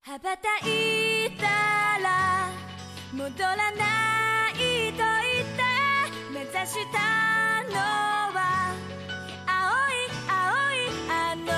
羽ばたいたら戻らないと言って目指したのは青い青いあの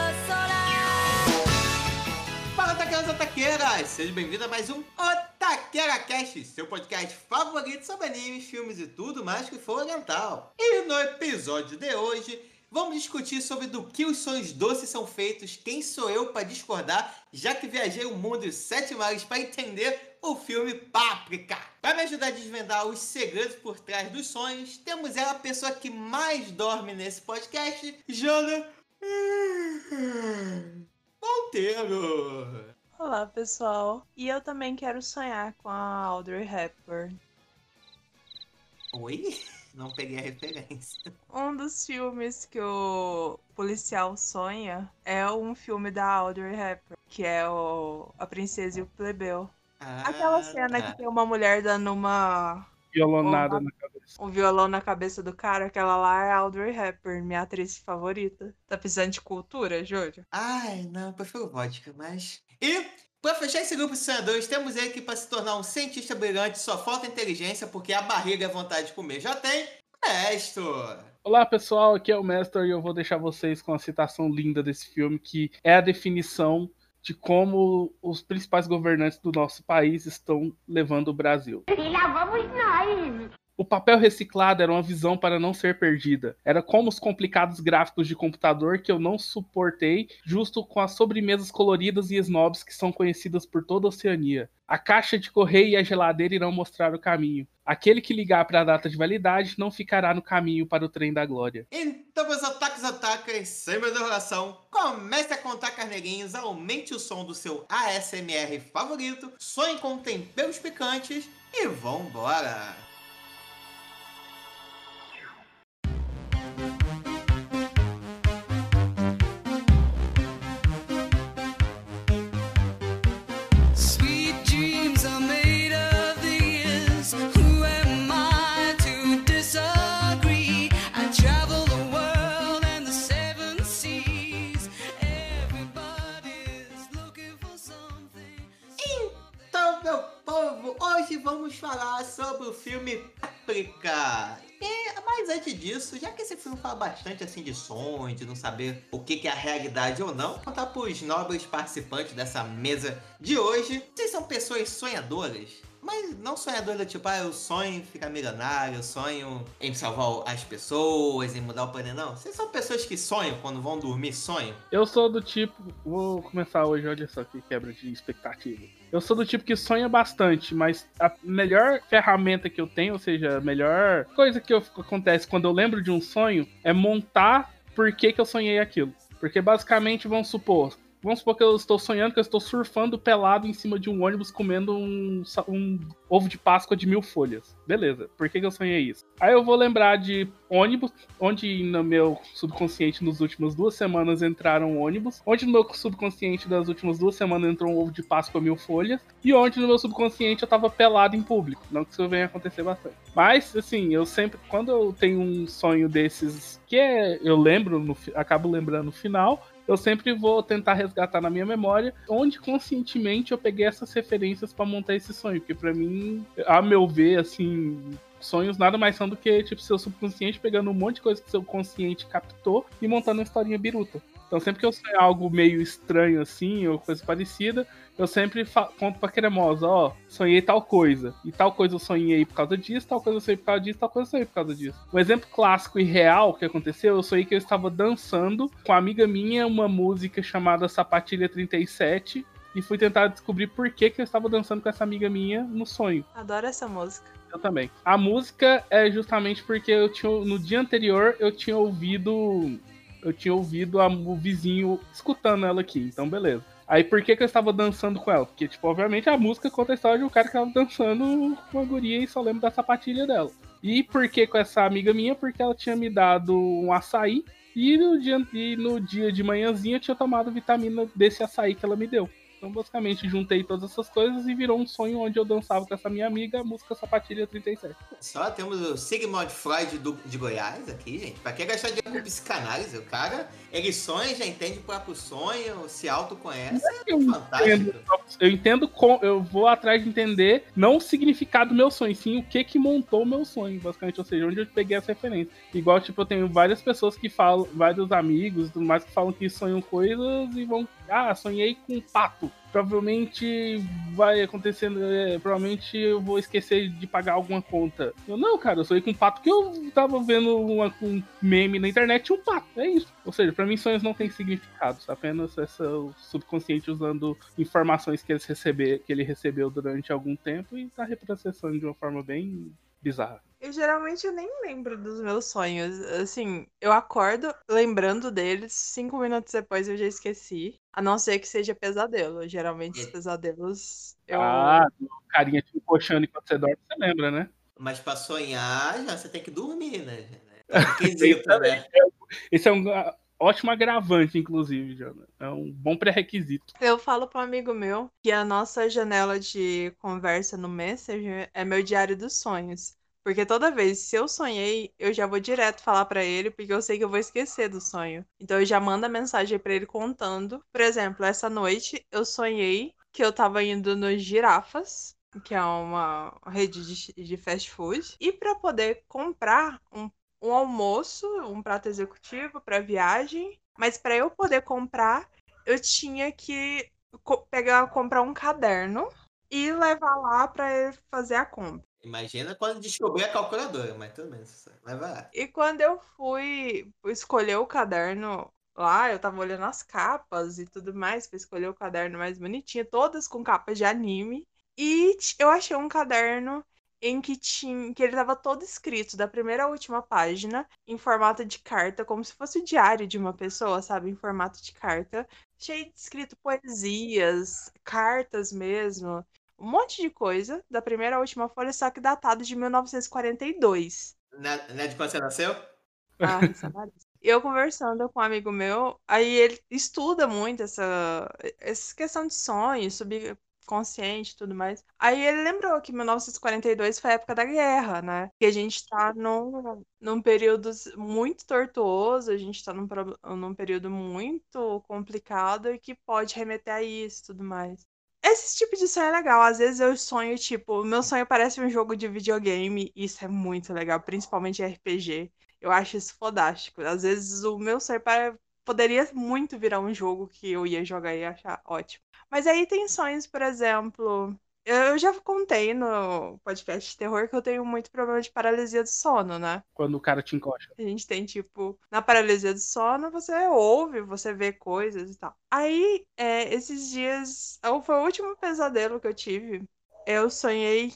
空。 Fala, taqueiros e taqueiras! Seja bem-vindo a mais um Otaquera Cast, seu podcast favorito sobre animes, filmes e tudo mais que for oriental. E no episódio de hoje, vamos discutir sobre do que os sonhos doces são feitos, quem sou eu para discordar, já que viajei o mundo e os 7 mares para entender o filme Paprika. Para me ajudar a desvendar os segredos por trás dos sonhos, temos ela, a pessoa que mais dorme nesse podcast, Jana Monteiro. Olá, pessoal. E eu também quero sonhar com a Audrey Hepburn. Oi? Não peguei a referência. Um dos filmes que o policial sonha é um filme da Audrey Hepburn, que é A Princesa e o Plebeu. Aquela cena que tem uma mulher dando Violonada na cabeça. um violão na cabeça do cara, aquela lá é a Audrey Hepburn, minha atriz favorita. Tá precisando de cultura, Júlio? Ai, não, prefiro vodka, mas... E, pra fechar esse grupo de sonhadores, temos ele que, pra se tornar um cientista brilhante, só falta inteligência, porque a barriga e a vontade de comer já tem. Nestor! Olá, pessoal, aqui é o Mestre e eu vou deixar vocês com a citação linda desse filme, que é a definição de como os principais governantes do nosso país estão levando o Brasil. E lá vamos nós! O papel reciclado era uma visão para não ser perdida. Era como os complicados gráficos de computador que eu não suportei, justo com as sobremesas coloridas e snobs que são conhecidas por toda a Oceania. A caixa de correio e a geladeira irão mostrar o caminho. Aquele que ligar para a data de validade não ficará no caminho para o trem da glória. Então, meus atacas, sem mais enrolação, comece a contar carneirinhos, aumente o som do seu ASMR favorito, sonhe com temperos picantes e vambora! Então, meu povo, hoje vamos falar sobre o filme Paprika. Mas antes disso, já que esse filme fala bastante assim de sonho, de não saber o que é a realidade ou não, vou contar para os nobres participantes dessa mesa de hoje. Vocês são pessoas sonhadoras? Mas não sonhadoras tipo, eu sonho em ficar milionário, eu sonho em salvar as pessoas, em mudar o planeta. Não, vocês são pessoas que sonham quando vão dormir, sonham? Eu sou do tipo... Vou começar hoje, olha só que quebra de expectativa. Eu sou do tipo que sonha bastante, mas a melhor ferramenta que eu tenho, ou seja, a melhor coisa que acontece quando eu lembro de um sonho é montar por que eu sonhei aquilo. Porque basicamente, vamos supor que eu estou sonhando que eu estou surfando pelado em cima de um ônibus comendo um ovo de Páscoa de 1000 folhas. Beleza, por que eu sonhei isso? Aí eu vou lembrar de ônibus, onde no meu subconsciente nas últimas 2 semanas entraram ônibus, onde no meu subconsciente das últimas 2 semanas entrou um ovo de Páscoa 1000 folhas, e onde no meu subconsciente eu tava pelado em público. Não que isso venha acontecer bastante. Mas, assim, eu sempre, quando eu tenho um sonho desses, eu lembro, acabo lembrando no final, eu sempre vou tentar resgatar na minha memória onde conscientemente eu peguei essas referências pra montar esse sonho. Porque pra mim, a meu ver, assim, sonhos nada mais são do que tipo seu subconsciente pegando um monte de coisa que seu consciente captou e montando uma historinha biruta. Então sempre que eu sonho algo meio estranho assim, ou coisa parecida, eu sempre conto pra cremosa, sonhei tal coisa. E tal coisa eu sonhei por causa disso, tal coisa eu sonhei por causa disso, tal coisa eu sonhei por causa disso. Um exemplo clássico e real que aconteceu, eu sonhei que eu estava dançando com uma amiga minha uma música chamada Sapatilha 37 e fui tentar descobrir por que eu estava dançando com essa amiga minha no sonho. Adoro essa música. Eu também. A música é justamente porque no dia anterior eu tinha ouvido o vizinho escutando ela aqui, então beleza. Aí por que eu estava dançando com ela? Porque, tipo, obviamente a música conta a história de um cara que estava dançando com uma guria e só lembro da sapatilha dela. E por que com essa amiga minha? Porque ela tinha me dado um açaí e no dia de manhãzinha eu tinha tomado vitamina desse açaí que ela me deu. Então, basicamente, juntei todas essas coisas e virou um sonho onde eu dançava com essa minha amiga a música Sapatilha 37. Só temos o Sigmund Freud de Goiás aqui, gente. Pra quem gastar dinheiro com psicanálise, o cara, ele sonha, já entende o próprio sonho, se autoconhece. É fantástico. Eu entendo, eu vou atrás de entender não o significado do meu sonho, sim o que montou o meu sonho, basicamente. Ou seja, onde eu peguei essa referência. Igual, tipo, eu tenho várias pessoas que falam, vários amigos e tudo mais, que falam que sonham coisas e vão... sonhei com um pato. Provavelmente vai acontecendo, provavelmente eu vou esquecer de pagar alguma conta. Não, cara, eu sonhei com um pato que eu tava vendo um meme na internet e um pato, é isso. Ou seja, pra mim sonhos não têm significado, apenas o subconsciente usando informações que ele recebeu durante algum tempo e tá reprocessando de uma forma bem bizarra. Eu geralmente nem lembro dos meus sonhos. Assim, eu acordo lembrando deles, 5 minutos depois eu já esqueci. A não ser que seja pesadelo. Geralmente os pesadelos eu... carinha te encoxando enquanto você dorme, você lembra, né? Mas pra sonhar, já você tem que dormir, né? É um requisito, né? Esse é um ótimo agravante, inclusive, Jana. É um bom pré-requisito. Eu falo para um amigo meu que a nossa janela de conversa no Messenger é meu diário dos sonhos. Porque toda vez, se eu sonhei, eu já vou direto falar pra ele, porque eu sei que eu vou esquecer do sonho. Então eu já mando a mensagem pra ele contando. Por exemplo, essa noite eu sonhei que eu tava indo no Girafas, que é uma rede de fast food, e pra poder comprar um almoço, um prato executivo pra viagem, mas pra eu poder comprar, eu tinha que comprar um caderno e levar lá pra ele fazer a compra. Imagina quando descobrir a calculadora, mas tudo bem, vai lá. E quando eu fui escolher o caderno lá, eu tava olhando as capas e tudo mais pra escolher o caderno mais bonitinho, todas com capas de anime. E eu achei um caderno em que ele tava todo escrito, da primeira à última página, em formato de carta, como se fosse o diário de uma pessoa, sabe? Em formato de carta. Cheio de escrito poesias, cartas mesmo. Um monte de coisa, da primeira à última folha, só que datado de 1942. Não é de quando você nasceu? Essa eu conversando com um amigo meu, aí ele estuda muito essa questão de sonhos, subconsciente e tudo mais. Aí ele lembrou que 1942 foi a época da guerra, né? Que a gente tá num período muito tortuoso, a gente tá num período muito complicado e que pode remeter a isso e tudo mais. Esse tipo de sonho é legal. Às vezes eu sonho, tipo, meu sonho parece um jogo de videogame, e isso é muito legal, principalmente RPG. Eu acho isso fodástico. Às vezes o meu sonho poderia muito virar um jogo que eu ia jogar e achar ótimo. Mas aí tem sonhos, por exemplo. Eu já contei no podcast de terror que eu tenho muito problema de paralisia do sono, né? Quando o cara te encoxa. A gente tem, tipo, na paralisia do sono, você ouve, você vê coisas e tal. Aí, esses dias, foi o último pesadelo que eu tive. Eu sonhei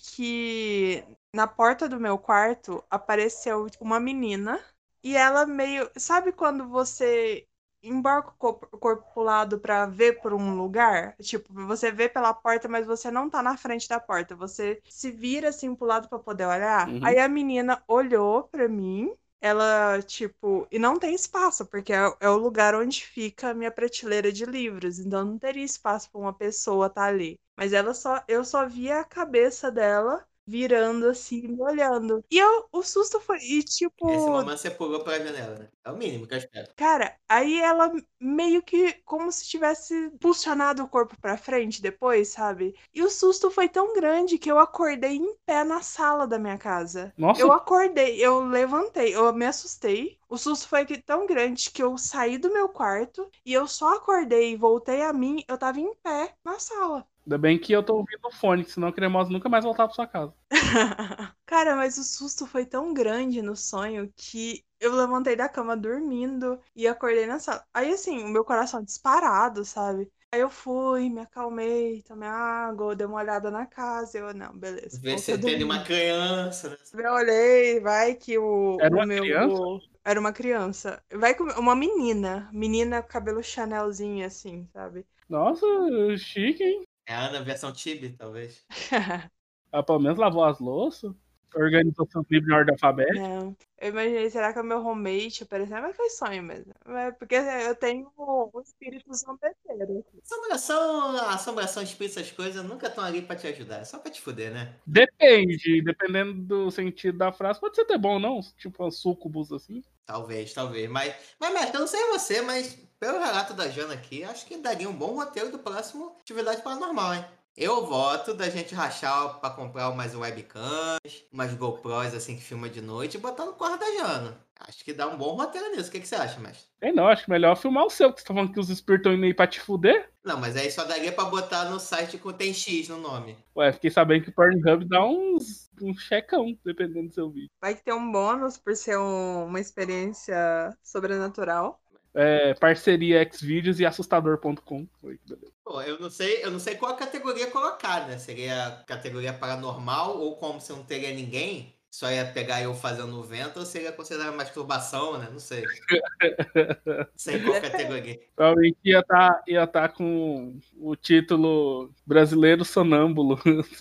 que na porta do meu quarto apareceu uma menina e ela meio. Sabe quando você embarca o corpo pro lado pra ver por um lugar? Tipo, você vê pela porta, mas você não tá na frente da porta. Você se vira assim pro lado pra poder olhar. Uhum. Aí a menina olhou pra mim. Ela, tipo, e não tem espaço, porque é o lugar onde fica a minha prateleira de livros, então não teria espaço para uma pessoa estar ali. Mas eu só via a cabeça dela virando assim, me olhando. E o susto foi, e tipo, Esse momento você pulou pela janela, né? É o mínimo que eu espero. cara, aí ela meio que como se tivesse pulsionado o corpo pra frente depois, sabe? E o susto foi tão grande que eu acordei em pé na sala da minha casa. Nossa. Eu acordei, eu levantei, eu me assustei. O susto foi tão grande que eu saí do meu quarto e eu só acordei e voltei a mim, eu tava em pé na sala. Ainda bem que eu tô ouvindo o fone, senão a cremosa nunca mais voltar pra sua casa. Cara, mas o susto foi tão grande no sonho que eu levantei da cama dormindo e acordei na sala. Aí, assim, o meu coração disparado, sabe? Aí eu fui, me acalmei, tomei água, dei uma olhada na casa. Eu, não, beleza. Vê se tem uma criança, né? Eu olhei, vai que Era uma criança? Era uma criança. Vai com uma menina. Menina com cabelo Chanelzinho, assim, sabe? Nossa, chique, hein? É a Ana versão Tibi, talvez. Ela pelo menos lavou as louças. Organizou seus livros na ordem alfabética. Não. Eu imaginei, será que é o meu roommate aparecendo? Mas foi sonho mesmo. Porque eu tenho um espírito zombeteiro. Assombração, espírito, essas coisas nunca estão ali pra te ajudar. É só pra te fuder, né? Depende, dependendo do sentido da frase. Pode ser até bom, não? Tipo, um sucubus assim. Talvez. Mas eu não sei você, mas pelo relato da Jana aqui, acho que daria um bom roteiro do próximo Atividade Paranormal, hein? Eu voto da gente rachar pra comprar umas webcams, umas GoPros assim que filma de noite e botar no quarto da Jana. Acho que dá um bom roteiro nisso. O que você acha, mestre? Não, acho que melhor filmar o seu, porque você tá falando que os espíritos estão indo aí pra te fuder. Não, mas aí só daria pra botar no site com tem X no nome. Ué, fiquei sabendo que o Pornhub dá um checão, dependendo do seu vídeo. Vai ter um bônus por ser uma experiência sobrenatural. Parceria Xvideos e assustador.com. Pô, eu não sei qual categoria colocar, né? Seria a categoria paranormal ou como se não teria ninguém, só ia pegar eu fazendo o vento, ou seria considerado masturbação, né? Não sei. Sei qual categoria. Provavelmente ia tá com o título Brasileiro Sonâmbulo.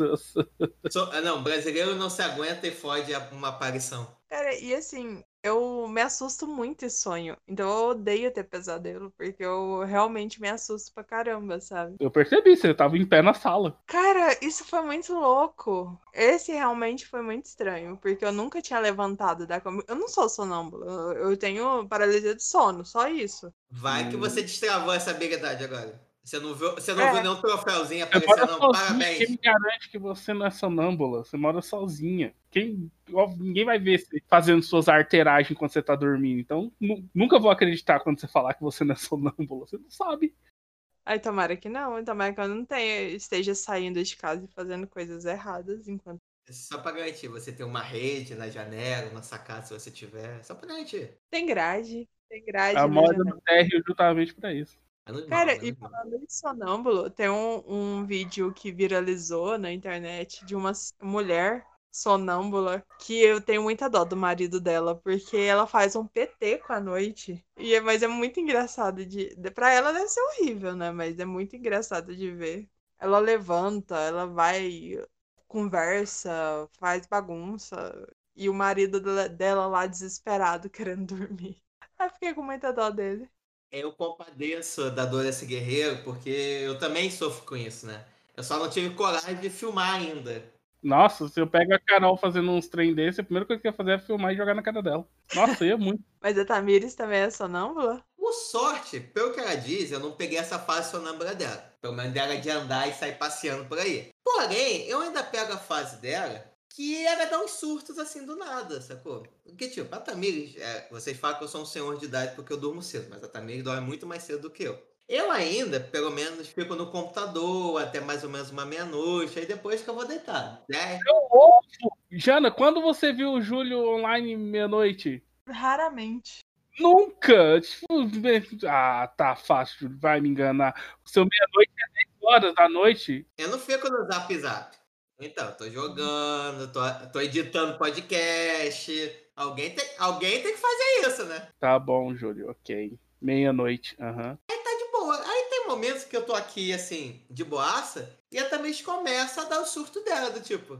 Não, brasileiro não se aguenta e fode uma aparição. Cara, e assim, eu me assusto muito em sonho. Então eu odeio ter pesadelo, porque eu realmente me assusto pra caramba, sabe? Eu percebi, você tava em pé na sala. Cara, isso foi muito louco. Esse realmente foi muito estranho, porque eu nunca tinha levantado da cama. Eu não sou sonâmbula, eu tenho paralisia de sono, só isso. Vai que você destravou essa habilidade agora. Você não viu É. nenhum troféuzinho Você mora aparecendo, não? sozinha, Parabéns. quem me garante que você não é sonâmbula? Você mora sozinha. Ninguém vai ver você fazendo suas arteragens enquanto você tá dormindo. Então, nunca vou acreditar quando você falar que você não é sonâmbula. Você não sabe. Aí tomara que não, tomara que eu não esteja saindo de casa e fazendo coisas erradas enquanto. Só pra garantir, você tem uma rede na janela, na sacada, se você tiver. Só pra garantir. Tem grade A na moda janela. do térreo justamente pra isso. Cara, e falando de sonâmbulo, tem um vídeo que viralizou na internet de uma mulher sonâmbula que eu tenho muita dó do marido dela, porque ela faz um PT com a noite. Mas é muito engraçado pra ela deve ser horrível, né? Mas é muito engraçado de ver. Ela levanta, ela vai, conversa, faz bagunça. E o marido dela lá desesperado querendo dormir. Aí fiquei com muita dó dele. Eu compadeço da dor desse guerreiro, porque eu também sofro com isso, né? Eu só não tive coragem de filmar ainda. Nossa, se eu pego a Carol fazendo uns trem desse, a primeira coisa que eu ia fazer é filmar e jogar na cara dela. Nossa, ia muito. Mas a Tamires também é sonâmbula? Por sorte, pelo que ela diz, eu não peguei essa fase sonâmbula dela. Pelo menos dela de andar e sair passeando por aí. Porém, eu ainda pego a fase dela que ela dá uns surtos assim do nada, sacou? Porque, tipo, a Tamires, vocês falam que eu sou um senhor de idade porque eu durmo cedo, mas a Tamires dorme muito mais cedo do que eu. Eu ainda, pelo menos, fico no computador até mais ou menos uma meia-noite, aí depois que eu vou deitar, né? Jana, quando você viu o Júlio online meia-noite? Raramente. Nunca! Tipo, tá fácil, vai me enganar. O seu meia-noite é 10 horas da noite. Eu não fico no Zap. Então, tô jogando, tô editando podcast. Alguém tem que fazer isso, né? Tá bom, Júlio, ok. Meia-noite, aham. Aí tá de boa. Aí tem momentos que eu tô aqui, assim, de boaça, e a Tamires começa a dar o surto dela, do tipo,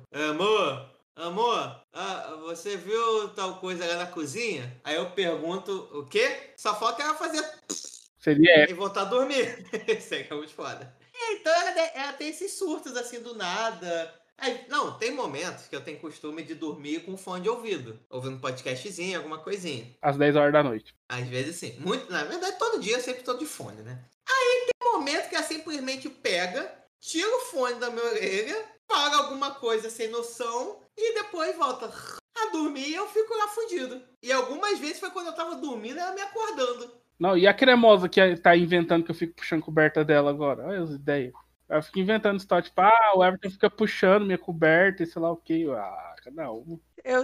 amor, você viu tal coisa lá na cozinha? Aí eu pergunto, o quê? Só falta ela fazer... Seria E voltar a dormir. Isso aí é muito foda. Então ela tem esses surtos, assim, do nada... Não, tem momentos que eu tenho costume de dormir com fone de ouvido. Ouvindo um podcastzinho, alguma coisinha. às 10 horas da noite. Às vezes sim. Muito, na verdade, todo dia eu sempre tô de fone, né? Aí tem momento que ela simplesmente pega, tira o fone da minha orelha, paga alguma coisa sem noção e depois volta a dormir e eu fico lá fudido. E algumas vezes foi quando eu tava dormindo ela me acordando. Não, e a cremosa que tá inventando que eu fico puxando a coberta dela agora? Olha as ideias. Ela fica inventando história, tipo, o Everton fica puxando minha coberta e sei lá o que. Não.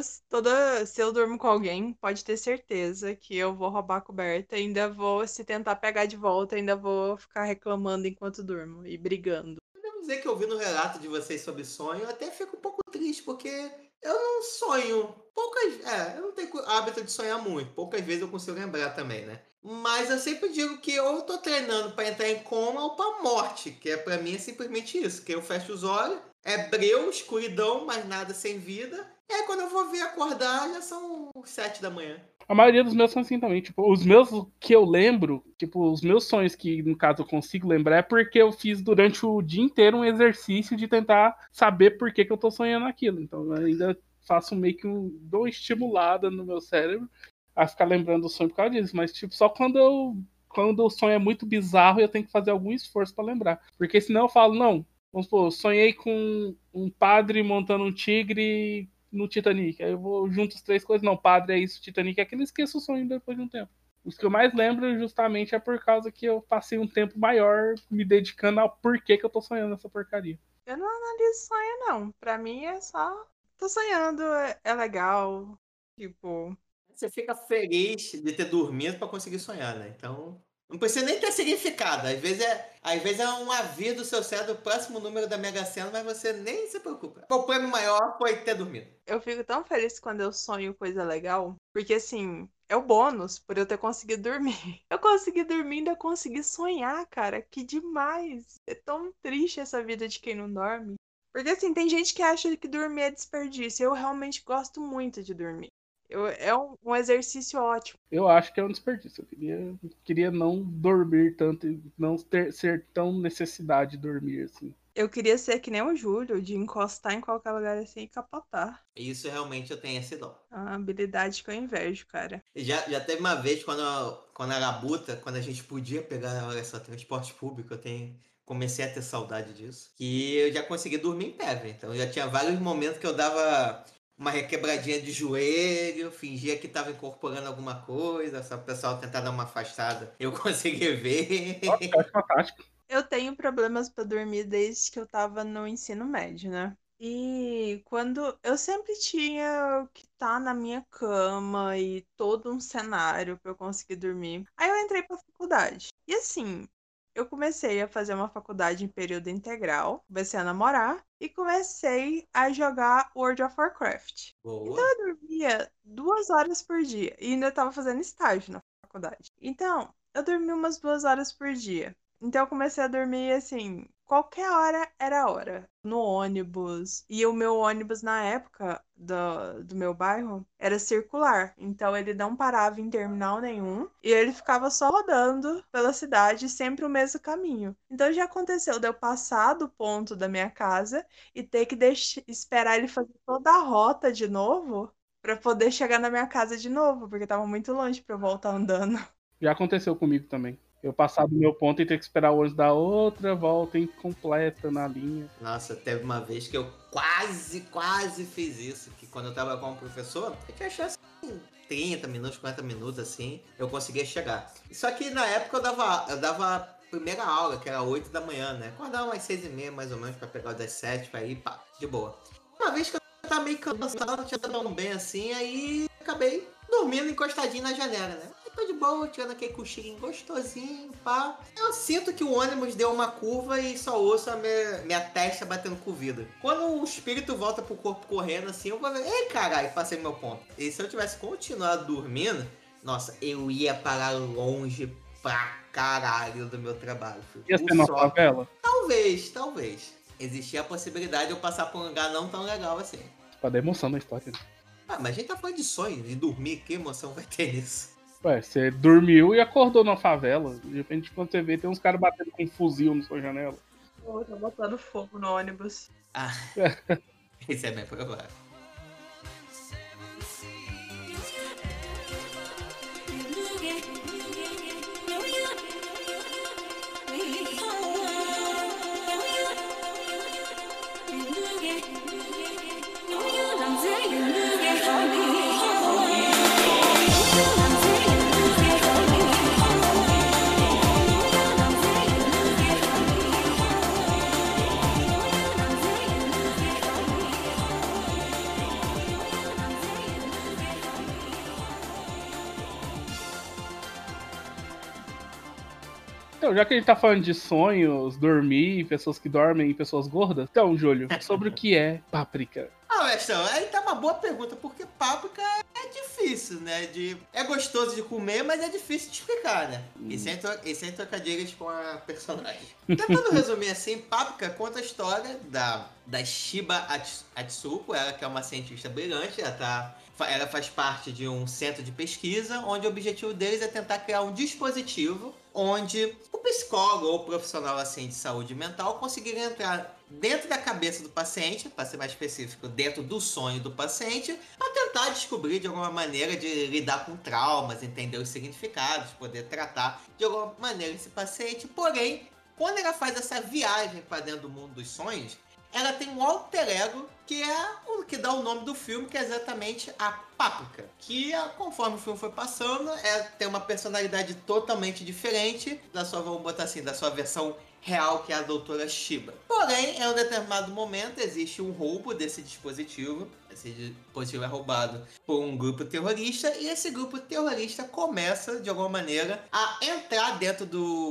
Se eu durmo com alguém, pode ter certeza que eu vou roubar a coberta e ainda vou, se tentar pegar de volta, ainda vou ficar reclamando enquanto durmo e brigando. Eu devo dizer que ouvindo o relato de vocês sobre sonho, eu até fico um pouco triste, porque eu não sonho. Eu não tenho hábito de sonhar muito. Poucas vezes eu consigo lembrar também, né? Mas eu sempre digo que ou eu tô treinando pra entrar em coma ou pra morte, que pra mim é simplesmente isso, que eu fecho os olhos, é breu, escuridão, mas nada sem vida, E aí quando eu vou ver acordar, já são 7 da manhã. A maioria dos meus são assim também. Tipo, os meus que eu lembro, tipo, os meus sonhos que, no caso, eu consigo lembrar é porque eu fiz durante o dia inteiro um exercício de tentar saber por que eu tô sonhando aquilo. Então, eu ainda faço meio que dou uma estimulada no meu cérebro a ficar lembrando do sonho por causa disso. Mas, tipo, só quando o sonho é muito bizarro, eu tenho que fazer algum esforço pra lembrar. Porque senão eu falo, não, vamos supor, eu sonhei com um padre montando um tigre no Titanic. Aí eu vou junto as três coisas. Não, padre é isso, Titanic é aquilo, esqueço o sonho depois de um tempo. Os que eu mais lembro justamente é por causa que eu passei um tempo maior me dedicando ao porquê que eu tô sonhando essa porcaria. Eu não analiso sonho, não. Pra mim é só. Tô sonhando, é legal. Tipo. Você fica feliz de ter dormido pra conseguir sonhar, né? Então, não precisa nem ter significado. Às vezes é um aviso do seu cérebro do próximo número da Mega Sena, mas você nem se preocupa. O prêmio maior foi ter dormido. Eu fico tão feliz quando eu sonho coisa legal. Porque assim, é o bônus por eu ter conseguido dormir. Eu consegui dormir e ainda consegui sonhar, cara. Que demais. É tão triste essa vida de quem não dorme. Porque assim, tem gente que acha que dormir é desperdício. Eu realmente gosto muito de dormir. É um exercício ótimo. Eu acho que é um desperdício. Eu queria não dormir tanto e não ser tão necessidade de dormir assim. Eu queria ser que nem o Júlio, de encostar em qualquer lugar assim e capotar. Isso realmente eu tenho esse dom. É uma habilidade que eu invejo, cara. Já teve uma vez quando era Labuta, quando a gente podia pegar, olha só, transporte público, comecei a ter saudade disso. Que eu já consegui dormir em pé, velho. Então já tinha vários momentos que eu dava uma requebradinha de joelho, fingia que tava incorporando alguma coisa, só o pessoal tentar dar uma afastada. Eu consegui ver. Nossa, eu acho fantástico. Eu tenho problemas pra dormir desde que eu tava no ensino médio, né? E quando eu sempre tinha que estar na minha cama e todo um cenário pra eu conseguir dormir. Aí eu entrei pra faculdade. E assim, eu comecei a fazer uma faculdade em período integral, comecei a namorar e comecei a jogar World of Warcraft. Então Boa. eu dormia 2 horas por dia e ainda tava fazendo estágio na faculdade. Então, eu dormia umas 2 horas por dia. Então eu comecei a dormir assim, qualquer hora era a hora. No ônibus. E o meu ônibus na época do meu bairro era circular. Então ele não parava em terminal nenhum. E ele ficava só rodando pela cidade, sempre o mesmo caminho. Então já aconteceu de eu passar do ponto da minha casa e ter que esperar ele fazer toda a rota de novo pra poder chegar na minha casa de novo, porque tava muito longe pra eu voltar andando. Já aconteceu comigo também. Eu passar do meu ponto e ter que esperar o ônibus dar outra volta incompleta na linha. Nossa, teve uma vez que eu quase fiz isso. Que quando eu tava com o professor, eu tinha chance em 30 minutos, 40 minutos, assim, eu conseguia chegar. Só que na época eu dava a primeira aula, que era 8 da manhã, né? Acordava umas 6h30, mais ou menos, pra pegar o das 7, pra ir, pá, de boa. Uma vez que eu tava meio cansado, não tinha tão bem assim, aí acabei dormindo encostadinho na janela, né? Tô de boa, tirando aquele cochilinho gostosinho, pá. Eu sinto que o ônibus deu uma curva e só ouço a minha testa batendo com o vidro. Quando o espírito volta pro corpo correndo assim, eu vou ver, ei, caralho, passei meu ponto. E se eu tivesse continuado dormindo, nossa, eu ia parar longe pra caralho do meu trabalho. Ia ser na favela? Talvez. Existia a possibilidade de eu passar por um lugar não tão legal assim. Pra dar emoção na história. Ah, mas a gente tá falando de sonho, de dormir, que emoção vai ter nisso? Ué, você dormiu e acordou na favela. De repente, quando você vê, tem uns caras batendo com um fuzil na sua janela. Pô, tá botando fogo no ônibus. Ah, isso é bem provável. Então, já que a gente tá falando de sonhos, dormir, pessoas que dormem e pessoas gordas, então, Júlio, sobre o que é páprica? Ah, Westão, aí tá uma boa pergunta, porque páprica é difícil difícil, né? É gostoso de comer, mas é difícil de explicar, né? E sem trocadilhos com a personagem. Tentando resumir assim, Paprika conta a história da Shiba Atsuko, ela que é uma cientista brilhante, ela faz parte de um centro de pesquisa, onde o objetivo deles é tentar criar um dispositivo onde o psicólogo ou o profissional assim, de saúde mental conseguiria entrar dentro da cabeça do paciente, para ser mais específico, dentro do sonho do paciente, para tentar descobrir de alguma maneira de lidar com traumas, entender os significados, poder tratar de alguma maneira esse paciente. Porém, quando ela faz essa viagem para dentro do mundo dos sonhos, ela tem um alter ego que é o que dá o nome do filme, que é exatamente a Paprika. Que, conforme o filme foi passando, tem uma personalidade totalmente diferente vamos botar assim, da sua versão real, que é a doutora Shiba. Porém, em um determinado momento, existe um roubo desse dispositivo. Esse dispositivo é roubado por um grupo terrorista, e esse grupo terrorista começa, de alguma maneira, a entrar dentro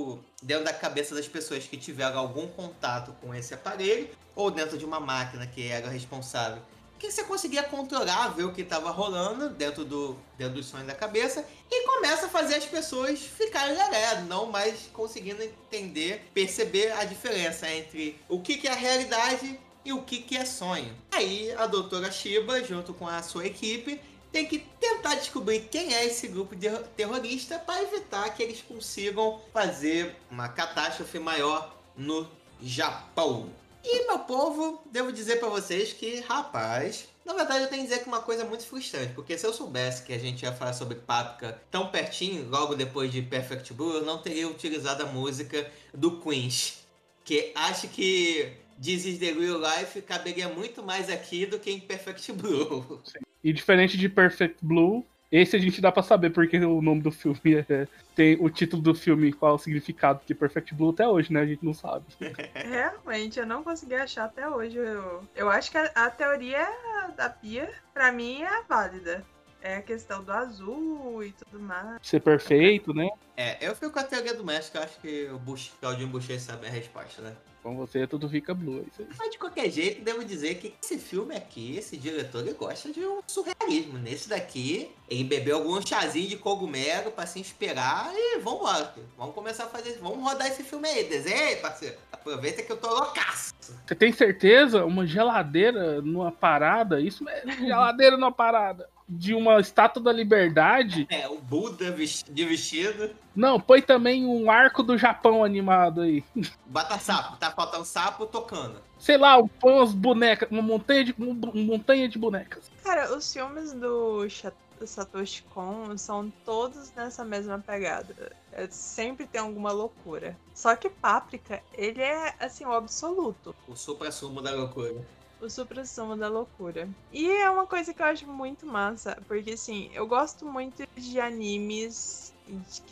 da cabeça das pessoas que tiveram algum contato com esse aparelho, ou dentro de uma máquina que era responsável, que você conseguia controlar, ver o que estava rolando dentro do sonho da cabeça, e começa a fazer as pessoas ficarem leré, não mais conseguindo entender, perceber a diferença entre o que é a realidade e o que é sonho. Aí a doutora Shiba, junto com a sua equipe, tem que tentar descobrir quem é esse grupo de terrorista para evitar que eles consigam fazer uma catástrofe maior no Japão. E, meu povo, devo dizer pra vocês que, rapaz, na verdade eu tenho que dizer que uma coisa muito frustrante, porque se eu soubesse que a gente ia falar sobre Paprika tão pertinho, logo depois de Perfect Blue, eu não teria utilizado a música do Queens, que acho que This Is The Real Life caberia muito mais aqui do que em Perfect Blue. Sim. E diferente de Perfect Blue, esse a gente dá pra saber porque o nome do filme tem o título do filme, qual é o significado, porque Perfect Blue até hoje, né? A gente não sabe. Realmente, eu não consegui achar até hoje. Eu acho que a teoria da Pia, pra mim, é válida. É a questão do azul e tudo mais. Ser perfeito, né? Eu fico com a teoria do México, eu acho que o Claudinho Boucher sabe a resposta, né? Com você tudo fica blue. Isso aí. Mas de qualquer jeito, devo dizer que esse filme aqui, esse diretor, ele gosta de um surrealismo. Nesse daqui, ele bebeu algum chazinho de cogumelo pra se inspirar e vambora. Vamos começar a fazer, vamos rodar esse filme aí. Desenha aí, parceiro. Aproveita que eu tô loucaço. Você tem certeza? Uma geladeira numa parada? Isso mesmo, geladeira numa parada. De uma estátua da liberdade. O Buda de vestido. Não, põe também um arco do Japão animado aí. Bota sapo, tá faltando sapo tocando. Sei lá, põe umas bonecas, uma montanha de bonecas. Cara, os filmes do Satoshi Kon são todos nessa mesma pegada. Sempre tem alguma loucura. Só que Paprika, ele é, assim, o absoluto. O supra-sumo da loucura. O supra-sumo da loucura. E é uma coisa que eu acho muito massa, porque assim, eu gosto muito de animes que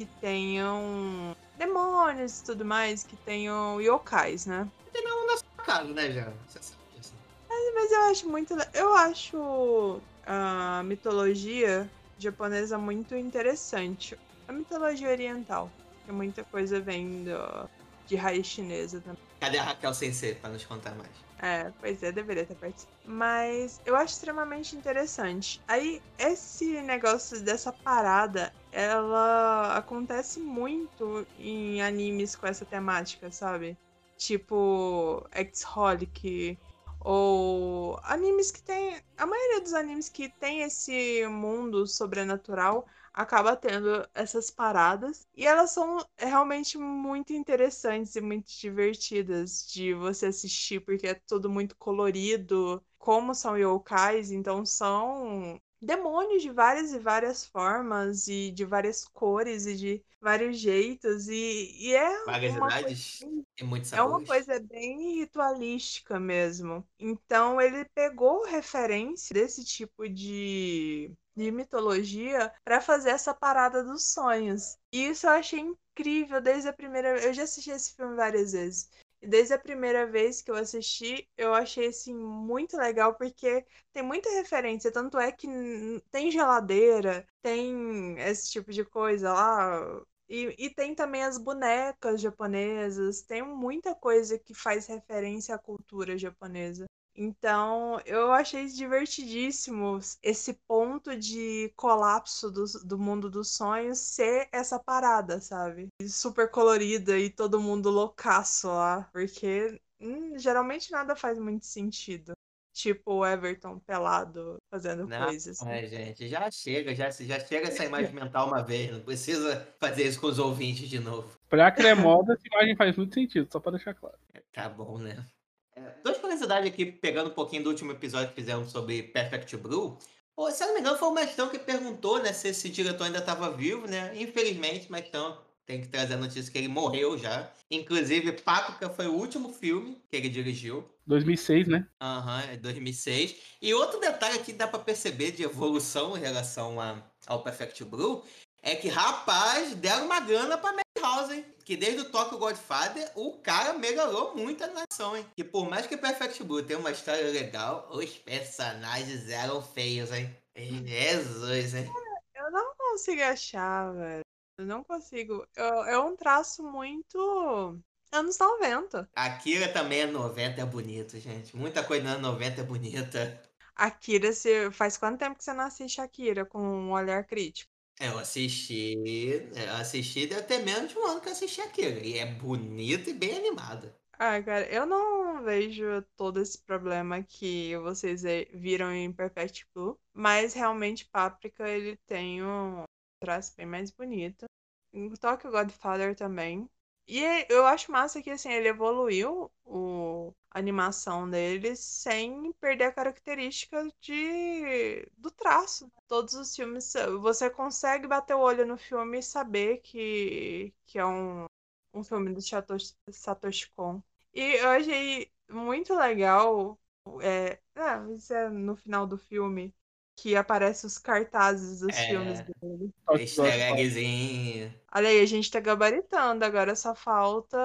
tenham demônios e tudo mais, que tenham yokais, né? Tem não na sua casa, né, já? Você sabe disso. Mas eu acho muito. Eu acho a mitologia japonesa muito interessante. A mitologia oriental, que muita coisa vem de raiz chinesa também. Cadê a Raquel Sensei pra nos contar mais? Pois é, deveria ter participado. Mas eu acho extremamente interessante. Aí, esse negócio dessa parada, ela acontece muito em animes com essa temática, sabe? Tipo, X-Holic, ou animes que tem... A maioria dos animes que tem esse mundo sobrenatural acaba tendo essas paradas. E elas são realmente muito interessantes e muito divertidas de você assistir, porque é tudo muito colorido. Como são yokais, então são demônios de várias e várias formas, e de várias cores, e de vários jeitos. E é Várias uma coisa. idades e muitos É uma sabores. coisa bem ritualística mesmo. Então ele pegou referência desse tipo de mitologia para fazer essa parada dos sonhos. E isso eu achei incrível desde a primeira. Eu já assisti esse filme várias vezes. E desde a primeira vez que eu assisti, eu achei assim muito legal porque tem muita referência. Tanto é que tem geladeira, tem esse tipo de coisa lá. E tem também as bonecas japonesas, tem muita coisa que faz referência à cultura japonesa. Então, eu achei divertidíssimo esse ponto de colapso do mundo dos sonhos ser essa parada, sabe? Super colorida e todo mundo loucaço lá, porque geralmente nada faz muito sentido. Tipo o Everton pelado fazendo Não, coisas. gente, já chega essa imagem mental uma vez, não precisa fazer isso com os ouvintes de novo. Pra cremosa, essa imagem faz muito sentido, só pra deixar claro. Tá bom, né? Duas curiosidades aqui, pegando um pouquinho do último episódio que fizemos sobre Perfect Blue. Pô, se eu não me engano, foi o Mestão que perguntou, né, se esse diretor ainda estava vivo, né? Infelizmente, Mestão tem que trazer a notícia que ele morreu já. Inclusive, Páprica foi o último filme que ele dirigiu. 2006, né? Aham, é 2006. E outro detalhe que dá pra perceber de evolução em relação ao Perfect Blue é que, rapaz, deram uma grana pra Madhouse, hein? Que desde o Tokyo Godfather, o cara melhorou muito a animação, hein? Que por mais que Perfect Blue tenha uma história legal, os personagens eram feios, hein? Jesus, hein? Eu não consigo achar, velho. Eu não consigo. É um traço muito anos 90. Akira também é 90, é bonito, gente. Muita coisa nos anos 90 é bonita. Akira, faz quanto tempo que você não assiste Akira com um olhar crítico? Eu assisti, deve ter menos de um ano que eu assisti aquilo. E é bonito e bem animado. Ah, cara, eu não vejo todo esse problema que vocês viram em Perfect Blue, mas realmente Páprica ele tem um traço bem mais bonito. Em Tokyo Godfather também. E eu acho massa que assim, ele evoluiu a animação dele sem perder a característica do traço. Todos os filmes, você consegue bater o olho no filme e saber que é um filme do Satoshi Kon. E eu achei muito legal, isso é no final do filme, que aparece os cartazes dos filmes É, dele. easter eggzinho. Olha aí, a gente tá gabaritando, agora só falta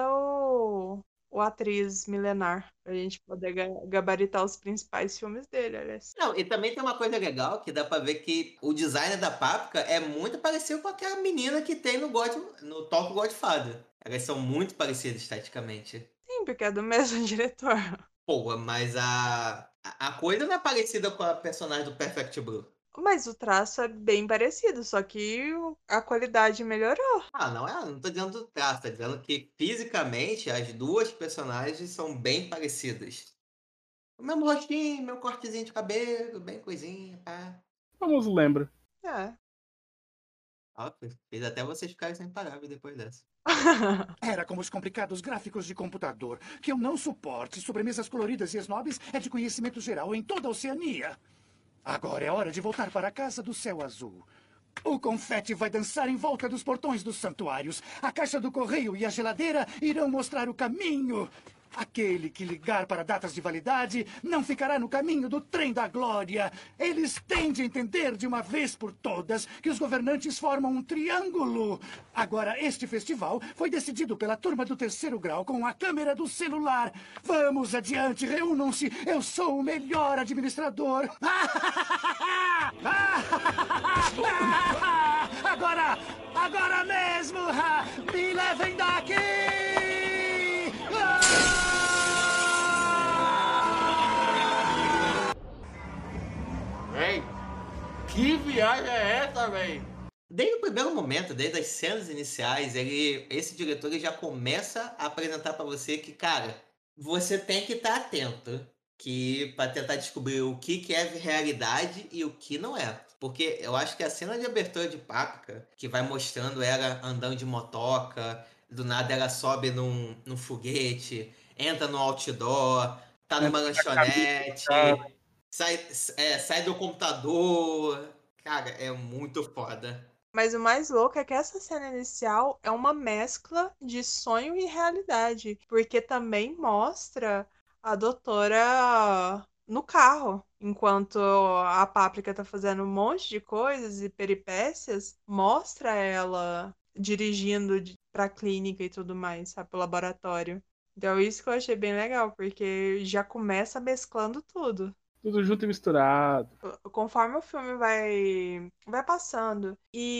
o Atriz Milenar, pra gente poder gabaritar os principais filmes dele, olha só. Não, e também tem uma coisa legal que dá pra ver que o design da Páprica é muito parecido com aquela menina que tem no Tokyo Godfather. Elas são muito parecidas esteticamente. Sim, porque é do mesmo diretor. Pô, mas a coisa não é parecida com a personagem do Perfect Blue. Mas o traço é bem parecido, só que a qualidade melhorou. Ah, não tô dizendo do traço, tô dizendo que fisicamente as duas personagens são bem parecidas. O mesmo rostinho, meu cortezinho de cabelo, bem coisinha, pá. Vamos lembra. É. Ó, fez até vocês ficarem sem palavras depois dessa. Era como os complicados gráficos de computador, que eu não suporte. Sobremesas coloridas e snobs é de conhecimento geral em toda a Oceania. Agora é hora de voltar para a casa do céu azul. O confete vai dançar em volta dos portões dos santuários. A caixa do correio e a geladeira irão mostrar o caminho. Aquele que ligar para datas de validade não ficará no caminho do trem da glória. Eles têm de entender de uma vez por todas que os governantes formam um triângulo. Agora, este festival foi decidido pela turma do 3º grau com a câmera do celular. Vamos adiante, reúnam-se. Eu sou o melhor administrador. Agora mesmo! Me levem daqui! Véi, que viagem é essa, véi? Desde o primeiro momento, desde as cenas iniciais, esse diretor ele já começa a apresentar pra você que, cara, você tem que estar atento para tentar descobrir o que é realidade e o que não é. Porque eu acho que a cena de abertura de Páprica, que vai mostrando ela andando de motoca, do nada ela sobe num foguete, entra no outdoor, tá numa lanchonete, sai do computador. Cara, é muito foda. Mas o mais louco é que essa cena inicial é uma mescla de sonho e realidade, porque também mostra a doutora no carro, enquanto a Páprica tá fazendo um monte de coisas e peripécias, mostra ela dirigindo pra clínica e tudo mais, sabe, pro laboratório. Então isso que eu achei bem legal, porque já começa mesclando tudo. Tudo junto e misturado. Conforme o filme vai passando e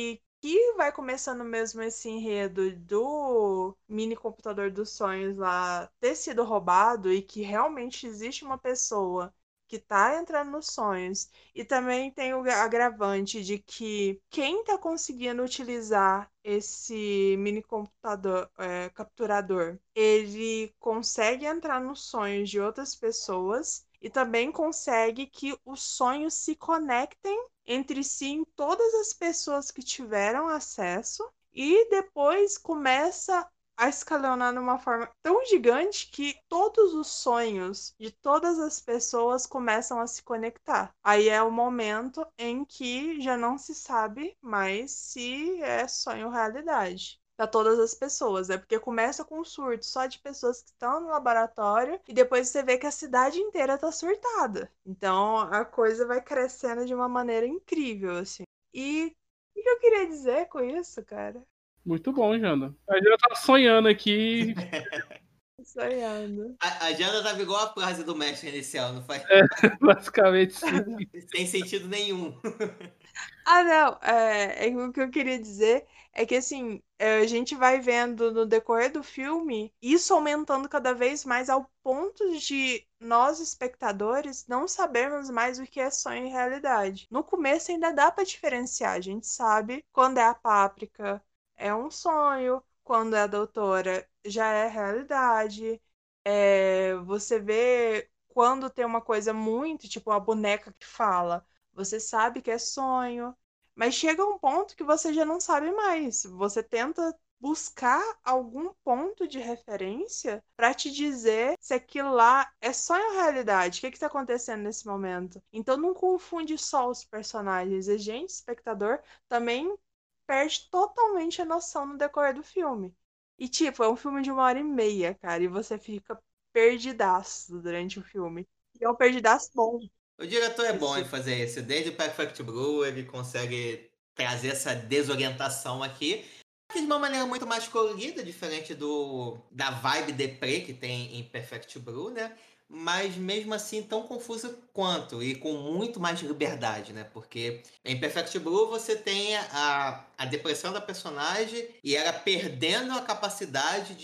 que vai começando mesmo esse enredo do mini computador dos sonhos lá ter sido roubado e que realmente existe uma pessoa que tá entrando nos sonhos. E também tem o agravante de que quem tá conseguindo utilizar esse mini computador capturador, ele consegue entrar nos sonhos de outras pessoas e também consegue que os sonhos se conectem entre si em todas as pessoas que tiveram acesso e depois começa a escalonar de uma forma tão gigante que todos os sonhos de todas as pessoas começam a se conectar. Aí é o momento em que já não se sabe mais se é sonho ou realidade. Para todas as pessoas, é porque começa com um surto só de pessoas que estão no laboratório e depois você vê que a cidade inteira tá surtada. Então a coisa vai crescendo de uma maneira incrível, assim. E o que eu queria dizer com isso, cara? Muito bom, Jana. A Jana tá sonhando aqui. Sonhando. A Jana tava igual a frase do mestre inicial, não faz? Basicamente, sim. Sem sentido nenhum. Ah, não. O que eu queria dizer é que, assim, a gente vai vendo no decorrer do filme isso aumentando cada vez mais ao ponto de nós, espectadores, não sabermos mais o que é sonho e realidade. No começo ainda dá pra diferenciar. A gente sabe quando é a Páprica é um sonho, quando é a Doutora já é realidade. Você vê quando tem uma coisa muito, tipo, a boneca que fala. Você sabe que é sonho, mas chega um ponto que você já não sabe mais. Você tenta buscar algum ponto de referência para te dizer se aquilo lá é sonho ou realidade. O que está acontecendo nesse momento? Então não confunde só os personagens. A gente, espectador, também perde totalmente a noção no decorrer do filme. E, tipo, é um filme de 1h30, cara, e você fica perdidaço durante o filme. E é um perdidaço bom. O diretor é bom em Esse fazer isso. Desde o Perfect Blue, ele consegue trazer essa desorientação aqui. De uma maneira muito mais colorida, diferente da vibe deprê que tem em Perfect Blue, né? Mas mesmo assim tão confusa quanto e com muito mais liberdade, né? Porque em Perfect Blue você tem a depressão da personagem e ela perdendo a capacidade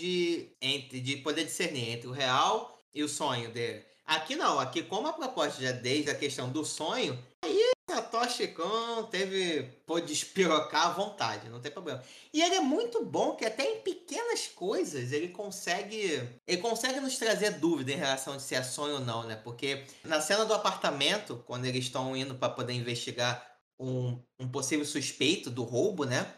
de poder discernir entre o real e o sonho dele. Aqui não, aqui como a proposta já desde a questão do sonho, aí Satoshi Kon pôde espirocar à vontade, não tem problema. E ele é muito bom que até em pequenas coisas ele consegue nos trazer dúvida em relação a se é sonho ou não, né? Porque na cena do apartamento, quando eles estão indo para poder investigar um possível suspeito do roubo, né?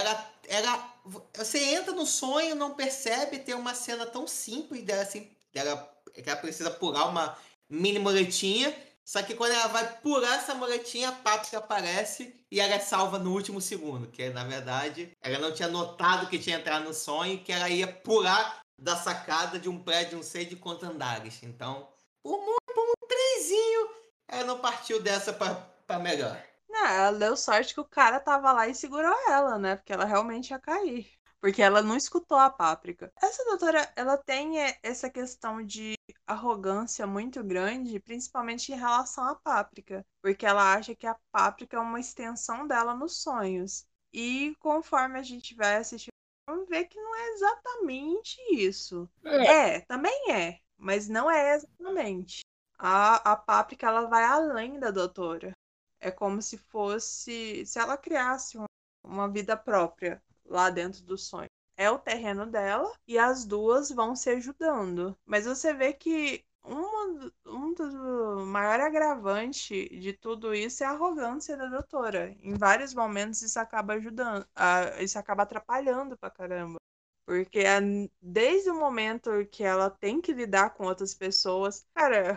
Você entra no sonho, não percebe, tem uma cena tão simples dela assim, que ela precisa pular uma mini muletinha, só que quando ela vai pular essa muletinha, a Páprica aparece e ela é salva no último segundo, que na verdade ela não tinha notado que tinha entrado no sonho e que ela ia pular da sacada de um prédio, não sei de quantos andares. Então, por um trezinho, ela não partiu dessa pra melhor. Não, ela deu sorte que o cara tava lá e segurou ela, né? Porque ela realmente ia cair. Porque ela não escutou a Páprica. Essa doutora, ela tem essa questão de arrogância muito grande, principalmente em relação à Páprica. Porque ela acha que a Páprica é uma extensão dela nos sonhos. E conforme a gente vai assistir, vamos ver que não é exatamente isso. Também é, mas não é exatamente. A Páprica, ela vai além da doutora. É como se fosse, se ela criasse uma vida própria lá dentro do sonho. É o terreno dela e as duas vão se ajudando. Mas você vê que um dos maiores agravantes de tudo isso é a arrogância da doutora. Em vários momentos isso acaba ajudando, isso acaba atrapalhando pra caramba. Porque desde o momento que ela tem que lidar com outras pessoas. Cara,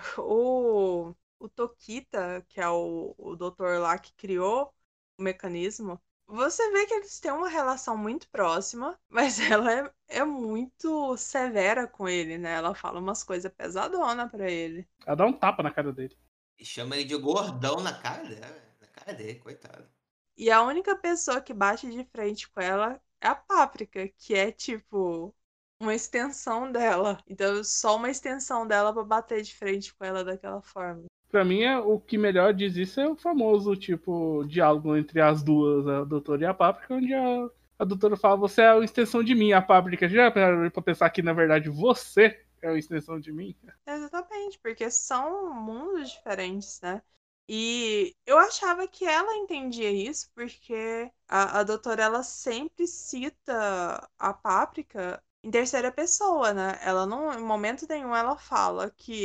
o Tokita, que é o doutor lá que criou o mecanismo, você vê que eles têm uma relação muito próxima, mas ela é muito severa com ele, né? Ela fala umas coisas pesadonas pra ele. Ela dá um tapa na cara dele. E chama ele de gordão na cara dele, coitado. E a única pessoa que bate de frente com ela é a Páprica, que é tipo uma extensão dela. Então, só uma extensão dela pra bater de frente com ela daquela forma. Pra mim, o que melhor diz isso é o famoso, tipo, diálogo entre as duas, a doutora e a Páprica, onde a doutora fala, você é a extensão de mim, a Páprica. Já para pensar que, na verdade, você é a extensão de mim? Exatamente, porque são mundos diferentes, né? E eu achava que ela entendia isso, porque a doutora ela sempre cita a Páprica em terceira pessoa, né? Ela não, em momento nenhum ela fala que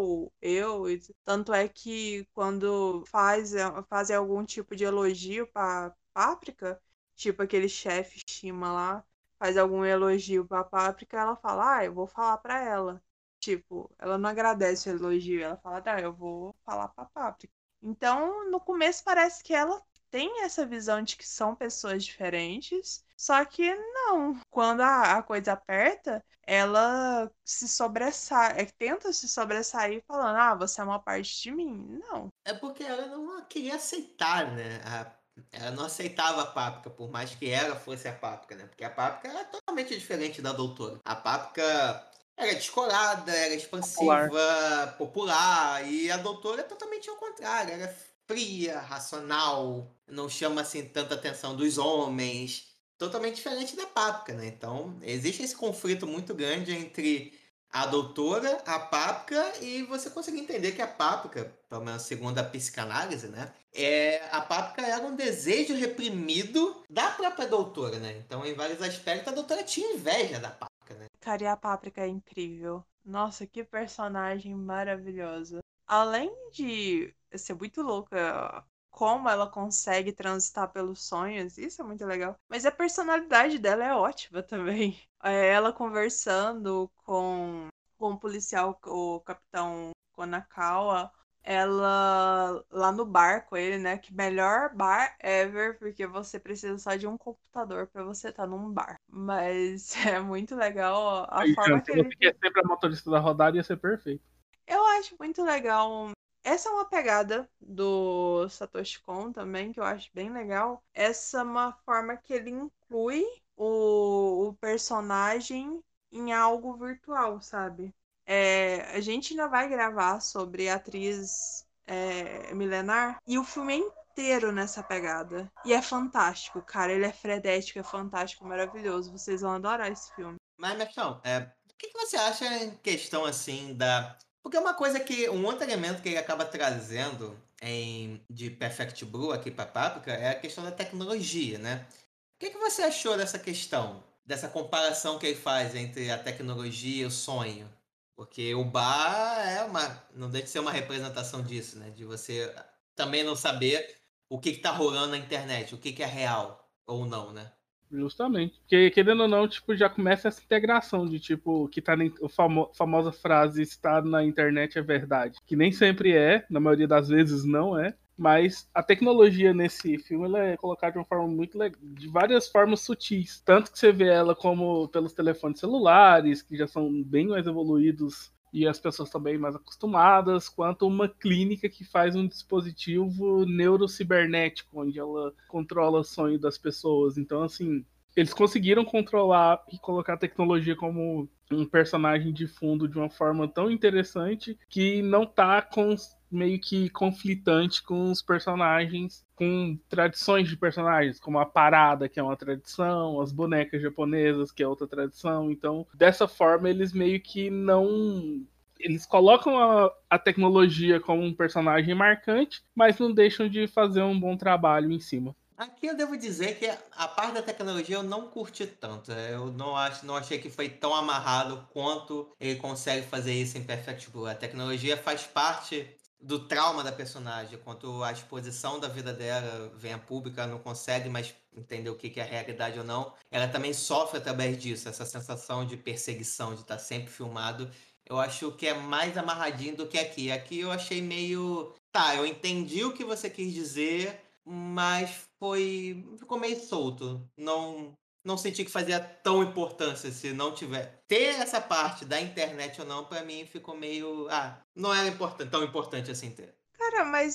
tanto é que quando fazem algum tipo de elogio pra Páprica, tipo aquele chefe Shima lá, faz algum elogio pra Páprica, ela fala, eu vou falar pra ela. Tipo, ela não agradece o elogio, ela fala, eu vou falar pra Páprica. Então, no começo parece que ela tem essa visão de que são pessoas diferentes, só que não. Quando a coisa aperta, ela se sobressai, tenta se sobressair falando, você é uma parte de mim. Não. É porque ela não queria aceitar, né? Ela não aceitava a Páprica, por mais que ela fosse a Páprica, né? Porque a Páprica era totalmente diferente da doutora. A Páprica era descolada, era expansiva, popular, e a doutora é totalmente ao contrário. Era fria, racional, não chama assim tanta atenção dos homens. Totalmente diferente da Páprica, né? Então, existe esse conflito muito grande entre a doutora, a Páprica, e você consegue entender que a Páprica, pelo menos segundo a psicanálise, né? A Páprica era um desejo reprimido da própria doutora, né? Então, em vários aspectos, a doutora tinha inveja da Páprica, né? Cara, e a Páprica é incrível. Nossa, que personagem maravilhosa. Além de ser muito louca como ela consegue transitar pelos sonhos, isso é muito legal. Mas a personalidade dela é ótima também. Ela conversando com o policial, o capitão Konakawa, ela lá no bar com ele, né? Que melhor bar ever, porque você precisa só de um computador pra você estar num bar. Mas é muito legal a Aí, forma que se você ele. quer sempre a motorista da rodada, ia ser perfeito. Eu acho muito legal. Essa é uma pegada do Satoshi Kon também, que eu acho bem legal. Essa é uma forma que ele inclui o personagem em algo virtual, sabe? A gente ainda vai gravar sobre a atriz milenar e o filme é inteiro nessa pegada. E é fantástico, cara. Ele é frenético, é fantástico, maravilhoso. Vocês vão adorar esse filme. Mas, Mexão, o que você acha em questão, assim, da... Porque é uma coisa que... Um outro elemento que ele acaba trazendo de Perfect Blue aqui pra Páprica é a questão da tecnologia, né? O que você achou dessa questão? Dessa comparação que ele faz entre a tecnologia e o sonho? Porque o bar não deixa de ser uma representação disso, né? De você também não saber o que tá rolando na internet, o que é real ou não, né? Justamente. Porque, querendo ou não, tipo, já começa essa integração de, tipo, que tá na famosa frase estar na internet é verdade. Que nem sempre é, na maioria das vezes não é. Mas a tecnologia nesse filme ela é colocada de uma forma muito legal, de várias formas sutis. Tanto que você vê ela como pelos telefones celulares, que já são bem mais evoluídos e as pessoas também mais acostumadas, quanto uma clínica que faz um dispositivo neurocibernético, onde ela controla o sonho das pessoas. Então, assim, eles conseguiram controlar e colocar a tecnologia como um personagem de fundo de uma forma tão interessante que não tá meio que conflitante com os personagens, com tradições de personagens, como a parada, que é uma tradição, as bonecas japonesas, que é outra tradição. Então, dessa forma, eles meio que não... Eles colocam a tecnologia como um personagem marcante, mas não deixam de fazer um bom trabalho em cima. Aqui eu devo dizer que a parte da tecnologia eu não curti tanto. Eu não achei que foi tão amarrado quanto ele consegue fazer isso em Perfect Blue. A tecnologia faz parte do trauma da personagem, quanto a exposição da vida dela vem a público, ela não consegue mais entender o que é realidade ou não. Ela também sofre através disso, essa sensação de perseguição, de estar sempre filmado. Eu acho que é mais amarradinho do que aqui. Aqui eu achei meio... Tá, eu entendi o que você quis dizer, mas ficou meio solto. Não senti que fazia tão importância se não tiver. Ter essa parte da internet ou não, pra mim ficou meio. Não era tão importante assim ter. Cara, mas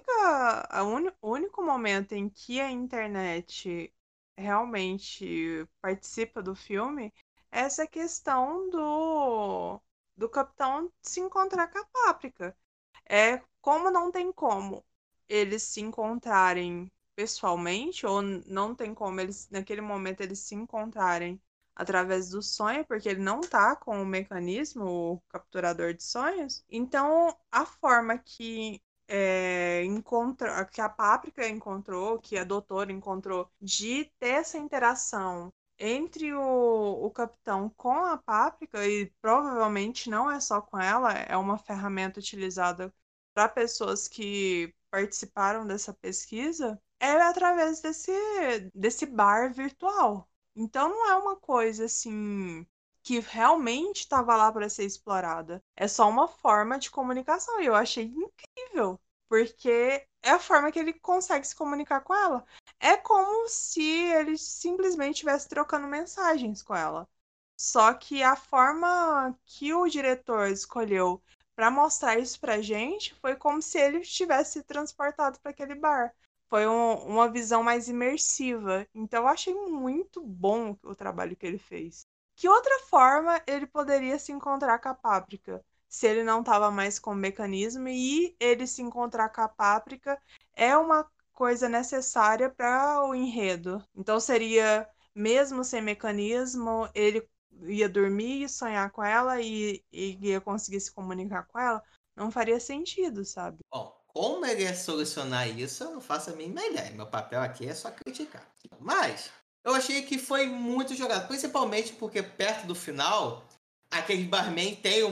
o único momento em que a internet realmente participa do filme é essa questão do capitão se encontrar com a Páprica. Como não tem como eles se encontrarem pessoalmente, ou não tem como eles, naquele momento, eles se encontrarem através do sonho, porque ele não tá com o mecanismo, o capturador de sonhos. Então, a forma que que a Páprica encontrou, que a doutora encontrou, de ter essa interação entre o capitão com a Páprica, e provavelmente não é só com ela, é uma ferramenta utilizada para pessoas que participaram dessa pesquisa, é através desse bar virtual. Então não é uma coisa assim que realmente estava lá para ser explorada. É só uma forma de comunicação. E eu achei incrível, porque é a forma que ele consegue se comunicar com ela. É como se ele simplesmente estivesse trocando mensagens com ela. Só que a forma que o diretor escolheu para mostrar isso pra gente foi como se ele tivesse transportado para aquele bar. Foi uma visão mais imersiva. Então eu achei muito bom o trabalho que ele fez. Que outra forma ele poderia se encontrar com a Páprica? Se ele não estava mais com o mecanismo, e ele se encontrar com a Páprica é uma coisa necessária para o enredo. Então seria, mesmo sem mecanismo, ele ia dormir e sonhar com ela e ia conseguir se comunicar com ela? Não faria sentido, sabe? Bom, como ele ia solucionar isso, eu não faço a mínima ideia. Meu papel aqui é só criticar. Mas eu achei que foi muito jogado, principalmente porque perto do final, aquele barman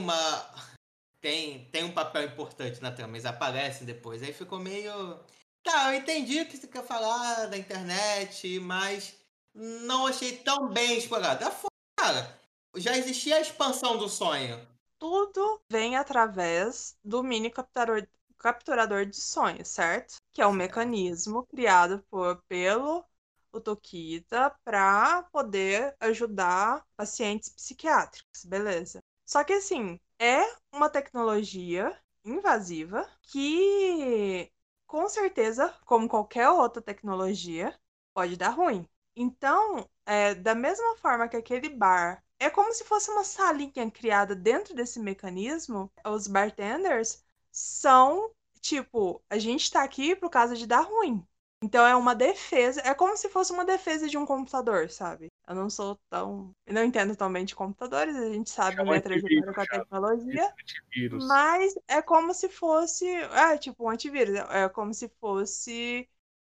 tem um papel importante na trama, eles aparecem depois. Aí ficou meio. Tá, eu entendi o que você quer falar da internet, mas não achei tão bem explorado. Cara, já existia a expansão do sonho. Tudo vem através do mini capturador de sonhos, certo? Que é um Certo. mecanismo criado pelo o Tokita para poder ajudar pacientes psiquiátricos, beleza? Só que assim, é uma tecnologia invasiva que, com certeza, como qualquer outra tecnologia, pode dar ruim. Então, da mesma forma que aquele bar é como se fosse uma salinha criada dentro desse mecanismo, os bartenders são tipo, a gente tá aqui por causa de dar ruim. Então é uma defesa, é como se fosse uma defesa de um computador, sabe? Eu não sou tão. Eu não entendo tão bem de computadores, a gente sabe Chama minha trajetória antivírus, com a chama. tecnologia, Antivírus. mas é como se fosse. É, tipo, um antivírus. É como se fosse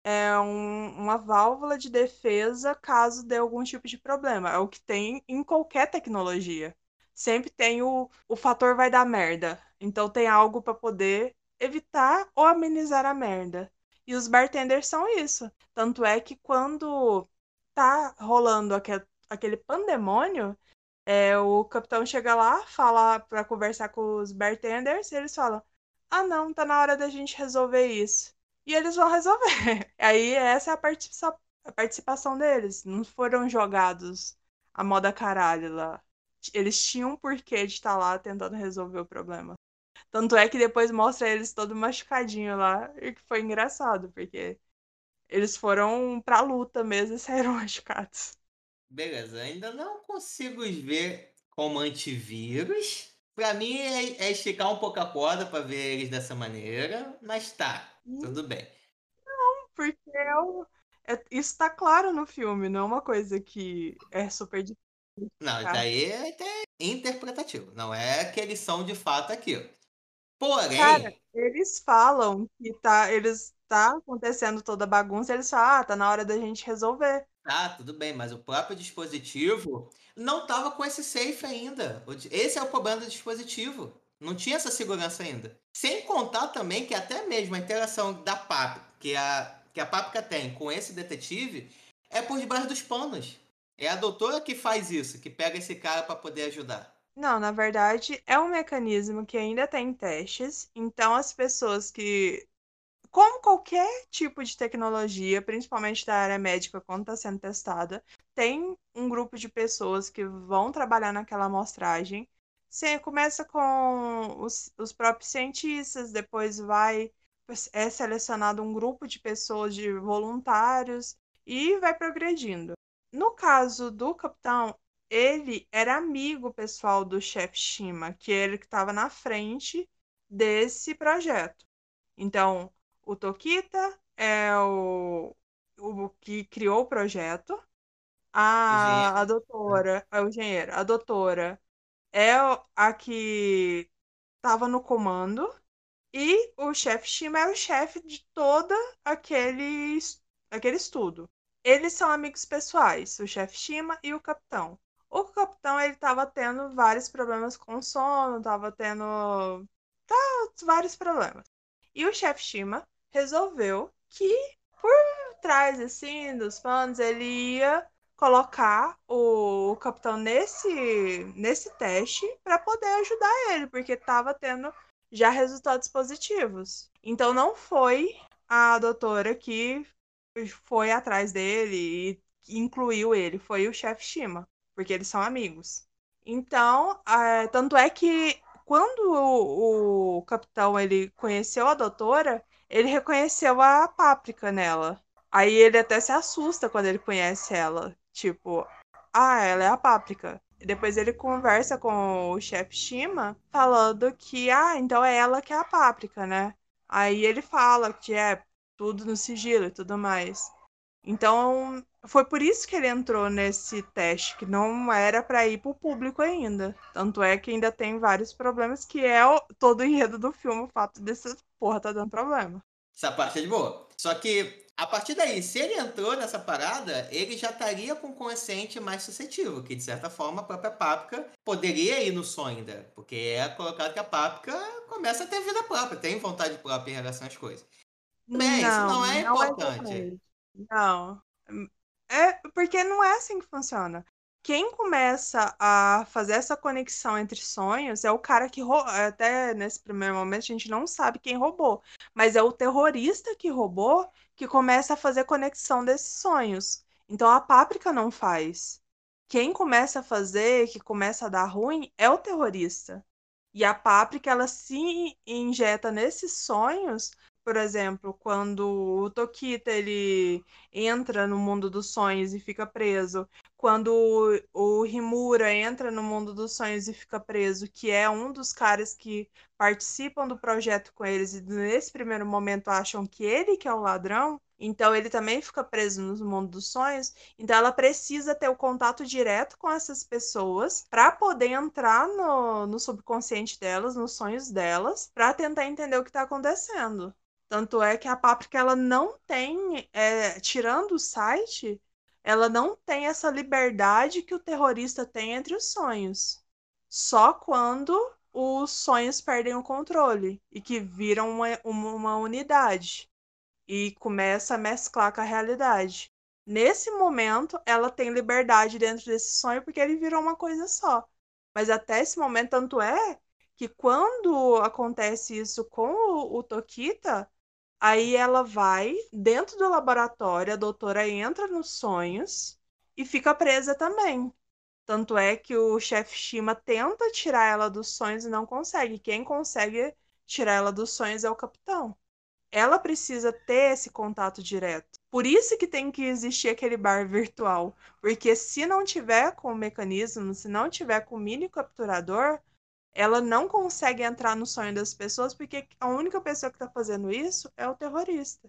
uma válvula de defesa caso dê algum tipo de problema. É o que tem em qualquer tecnologia. Sempre tem o fator vai dar merda. Então tem algo para poder evitar ou amenizar a merda. E os bartenders são isso. Tanto é que quando tá rolando aquele pandemônio, o capitão chega lá, fala pra conversar com os bartenders, e eles falam: Ah, não, tá na hora da gente resolver isso. E eles vão resolver. Aí essa é a participação deles. Não foram jogados a moda caralho lá. Eles tinham um porquê de estar lá tentando resolver o problema. Tanto é que depois mostra eles todo machucadinho lá, e que foi engraçado, porque eles foram pra luta mesmo e saíram machucados. Beleza, ainda não consigo ver como antivírus. Pra mim é esticar um pouco a corda pra ver eles dessa maneira, mas tá, tudo bem. Porque isso tá claro no filme, não é uma coisa que é super difícil de Não, isso explicar. daí é até interpretativo, não é que eles são de fato aquilo. Cara, Porém, eles falam que tá acontecendo toda a bagunça, eles falam, tá na hora da gente resolver. tá, tudo bem, mas o próprio dispositivo não estava com esse safe ainda. Esse é o problema do dispositivo. Não tinha essa segurança ainda. Sem contar também que até mesmo a interação da Páprica, que a Páprica tem com esse detetive, é por debaixo dos panos. É a doutora que faz isso, que pega esse cara para poder ajudar. Não, na verdade, é um mecanismo que ainda tem testes, então as pessoas que, como qualquer tipo de tecnologia, principalmente da área médica, quando está sendo testada, tem um grupo de pessoas que vão trabalhar naquela amostragem. Você começa com os próprios cientistas, depois é selecionado um grupo de pessoas, de voluntários, e vai progredindo. No caso do capitão, ele era amigo pessoal do chefe Shima, que é ele que estava na frente desse projeto. Então, o Tokita é o que criou o projeto. A Engenheiro. doutora, é o engenheiro, a doutora é a que estava no comando. E o chefe Shima é o chefe de todo aquele estudo. Eles são amigos pessoais, o chefe Shima e o capitão. O capitão ele estava tendo vários problemas com sono, estava tendo vários problemas. E o chefe Shima resolveu que por trás assim dos panos ele ia colocar o capitão nesse teste para poder ajudar ele, porque estava tendo já resultados positivos. Então não foi a doutora que foi atrás dele e incluiu ele, foi o chefe Shima, porque eles são amigos. Então, tanto é que quando o capitão ele conheceu a doutora, ele reconheceu a Páprica nela. Aí ele até se assusta quando ele conhece ela. Tipo, ela é a Páprica. E depois ele conversa com o chefe Shima, falando que, então é ela que é a Páprica, né? Aí ele fala que é tudo no sigilo e tudo mais. Então, foi por isso que ele entrou nesse teste, que não era para ir para o público ainda. Tanto é que ainda tem vários problemas, que é todo o enredo do filme, o fato dessa porra tá dando problema. Essa parte é de boa. Só que, a partir daí, se ele entrou nessa parada, ele já estaria com um consciente mais suscetível, que de certa forma a própria Páprica poderia ir no sonho dela. Porque é colocado que a Páprica começa a ter vida própria, tem vontade própria em relação às coisas. Bem, isso não é Não é importante. exatamente. Não. É porque não é assim que funciona. Quem começa a fazer essa conexão entre sonhos é o cara que roubou. Até nesse primeiro momento a gente não sabe quem roubou, mas é o terrorista que roubou que começa a fazer conexão desses sonhos. Então a Páprica não faz. Quem começa a fazer, que começa a dar ruim, é o terrorista. E a Páprica ela se injeta nesses sonhos, por exemplo, quando o Tokita ele entra no mundo dos sonhos e fica preso, quando o Rimura entra no mundo dos sonhos e fica preso, que é um dos caras que participam do projeto com eles e nesse primeiro momento acham que ele que é o ladrão, então ele também fica preso no mundo dos sonhos. Então ela precisa ter o contato direto com essas pessoas para poder entrar no subconsciente delas, nos sonhos delas, para tentar entender o que está acontecendo. Tanto é que a Páprica ela não tem, tirando o site, ela não tem essa liberdade que o terrorista tem entre os sonhos. Só quando os sonhos perdem o controle e que viram uma unidade e começa a mesclar com a realidade. Nesse momento, ela tem liberdade dentro desse sonho porque ele virou uma coisa só. Mas até esse momento, tanto é que quando acontece isso com o Tokita, aí ela vai dentro do laboratório, a doutora entra nos sonhos e fica presa também. Tanto é que o chefe Shima tenta tirar ela dos sonhos e não consegue. Quem consegue tirar ela dos sonhos é o capitão. Ela precisa ter esse contato direto. Por isso que tem que existir aquele bar virtual. Porque se não tiver com o mecanismo, se não tiver com o mini capturador, ela não consegue entrar no sonho das pessoas, porque a única pessoa que está fazendo isso é o terrorista.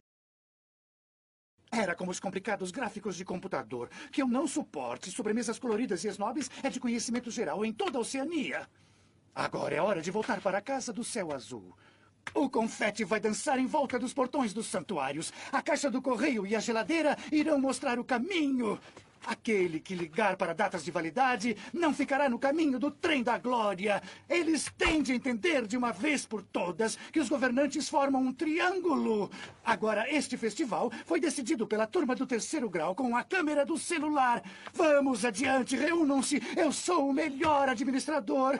Era como os complicados gráficos de computador, que eu não suporte, sobremesas coloridas e snobs é de conhecimento geral em toda a Oceania. Agora é hora de voltar para a casa do céu azul. O confete vai dançar em volta dos portões dos santuários. A caixa do correio e a geladeira irão mostrar o caminho. Aquele que ligar para datas de validade não ficará no caminho do trem da glória. Eles têm de entender de uma vez por todas que os governantes formam um triângulo. Agora, este festival foi decidido pela turma do 3º grau com a câmera do celular. Vamos adiante, reúnam-se. Eu sou o melhor administrador.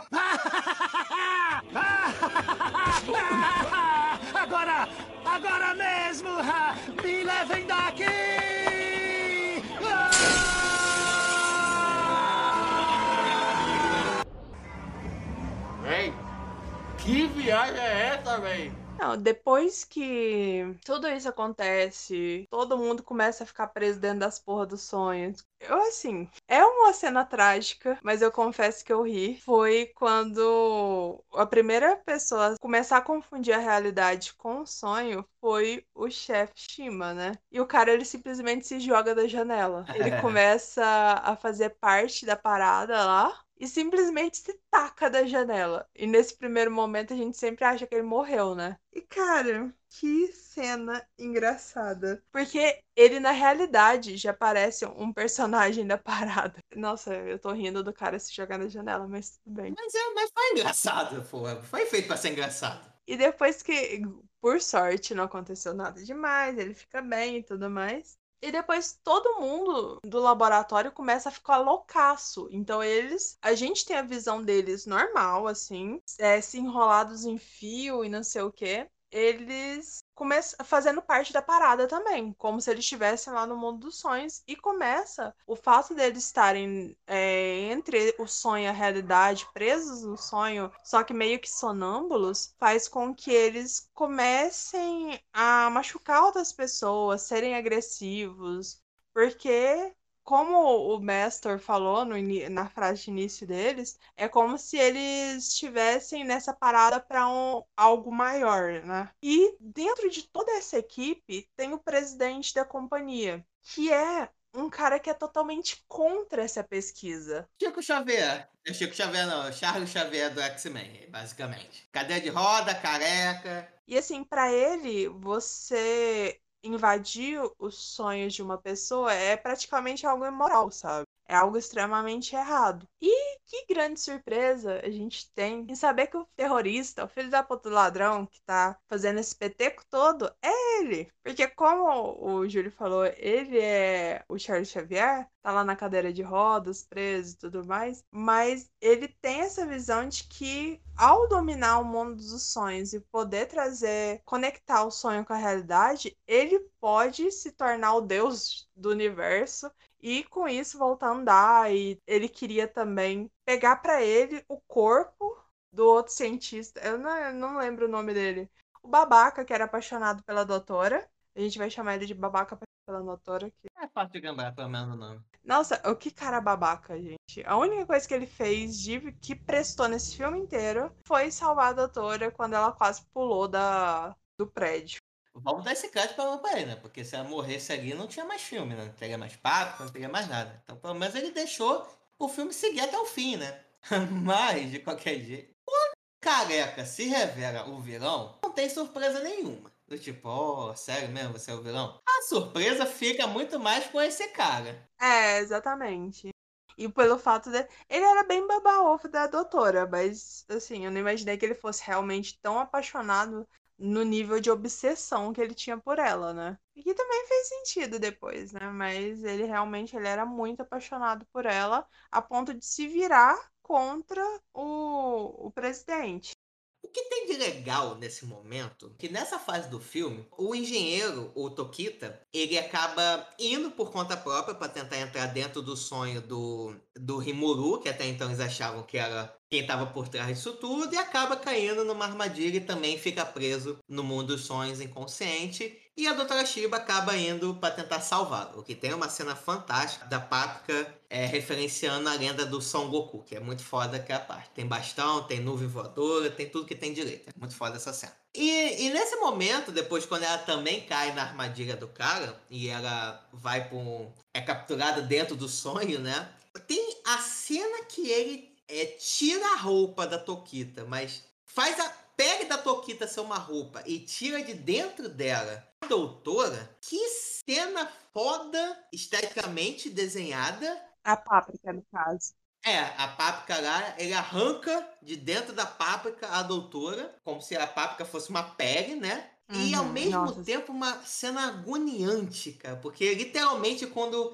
Agora mesmo! Me levem daqui! Véi, que viagem é essa, véi? Não, depois que tudo isso acontece, todo mundo começa a ficar preso dentro das porra dos sonhos. Eu, assim, é uma cena trágica, mas eu confesso que eu ri. Foi quando a primeira pessoa a começar a confundir a realidade com o sonho foi o chefe Shima, né? E o cara, ele simplesmente se joga da janela. Ele começa a fazer parte da parada lá e simplesmente se taca da janela. E nesse primeiro momento a gente sempre acha que ele morreu, né? E cara, que cena engraçada. Porque ele, na realidade, já parece um personagem da parada. Nossa, eu tô rindo do cara se jogar na janela, mas tudo bem. Mas foi engraçado, pô. Foi feito pra ser engraçado. E depois que, por sorte, não aconteceu nada demais, ele fica bem e tudo mais. E depois todo mundo do laboratório começa a ficar loucaço. Então a gente tem a visão deles normal, assim, se enrolados em fio e não sei o quê. Eles começam fazendo parte da parada também, como se eles estivessem lá no mundo dos sonhos. E começa o fato deles estarem entre o sonho e a realidade, presos no sonho, só que meio que sonâmbulos, faz com que eles comecem a machucar outras pessoas, serem agressivos, porque como o Mestor falou na frase de início deles, é como se eles estivessem nessa parada para algo maior, né? E dentro de toda essa equipe tem o presidente da companhia, que é um cara que é totalmente contra essa pesquisa. Chico Xavier. É Chico Xavier, não. É Charles Xavier do X-Men, basicamente. Cadeira de roda, careca. E assim, para ele, você invadir os sonhos de uma pessoa é praticamente algo imoral, sabe? É algo extremamente errado. E que grande surpresa a gente tem em saber que o terrorista, o filho da puta do ladrão que tá fazendo esse peteco todo, é ele. Porque como o Júlio falou, ele é o Charles Xavier, tá lá na cadeira de rodas, preso e tudo mais, mas ele tem essa visão de que ao dominar o mundo dos sonhos e poder conectar o sonho com a realidade, ele pode se tornar o deus do universo e com isso voltar a andar. E ele queria também pegar para ele o corpo do outro cientista. Eu não lembro o nome dele. O babaca que era apaixonado pela doutora. A gente vai chamar ele de babaca pela doutora. É fácil de lembrar, pelo menos o nome. Nossa, o que cara babaca, gente. A única coisa que ele fez que prestou nesse filme inteiro foi salvar a doutora quando ela quase pulou do prédio. Vamos dar esse crédito pra ele, né? Porque se ela morresse ali, não tinha mais filme, né? Não teria mais papo, não teria mais nada. Então, pelo menos ele deixou o filme seguir até o fim, né? Mas, de qualquer jeito, quando Careca se revela o vilão, não tem surpresa nenhuma. Do tipo, sério mesmo, você é o vilão? A surpresa fica muito mais com esse cara. É, exatamente. E pelo fato de. Ele era bem baba-ovo da doutora, mas, assim, eu não imaginei que ele fosse realmente tão apaixonado no nível de obsessão que ele tinha por ela, né? E que também fez sentido depois, né? Mas ele era muito apaixonado por ela, a ponto de se virar contra o presidente. O que tem de legal nesse momento, que nessa fase do filme, o engenheiro, o Tokita, ele acaba indo por conta própria para tentar entrar dentro do sonho do Rimuru, que até então eles achavam que era quem estava por trás disso tudo, e acaba caindo numa armadilha e também fica preso no mundo dos sonhos inconsciente. E a Doutora Shiba acaba indo para tentar salvá-lo, o que tem uma cena fantástica da Páprica referenciando a lenda do Son Goku, que é muito foda aquela parte. Tem bastão, tem nuvem voadora, tem tudo que tem direito. É muito foda essa cena. E nesse momento, depois quando ela também cai na armadilha do cara, e ela vai é capturada dentro do sonho, né? Tem a cena que ele tira a roupa da Tokita, mas pega da Tokita ser uma roupa e tira de dentro dela a doutora. Que cena foda, esteticamente desenhada. A Páprica, no caso. A Páprica lá, ele arranca de dentro da Páprica a doutora, como se a Páprica fosse uma pele, né? E ao mesmo tempo uma cena agoniante, cara, porque literalmente quando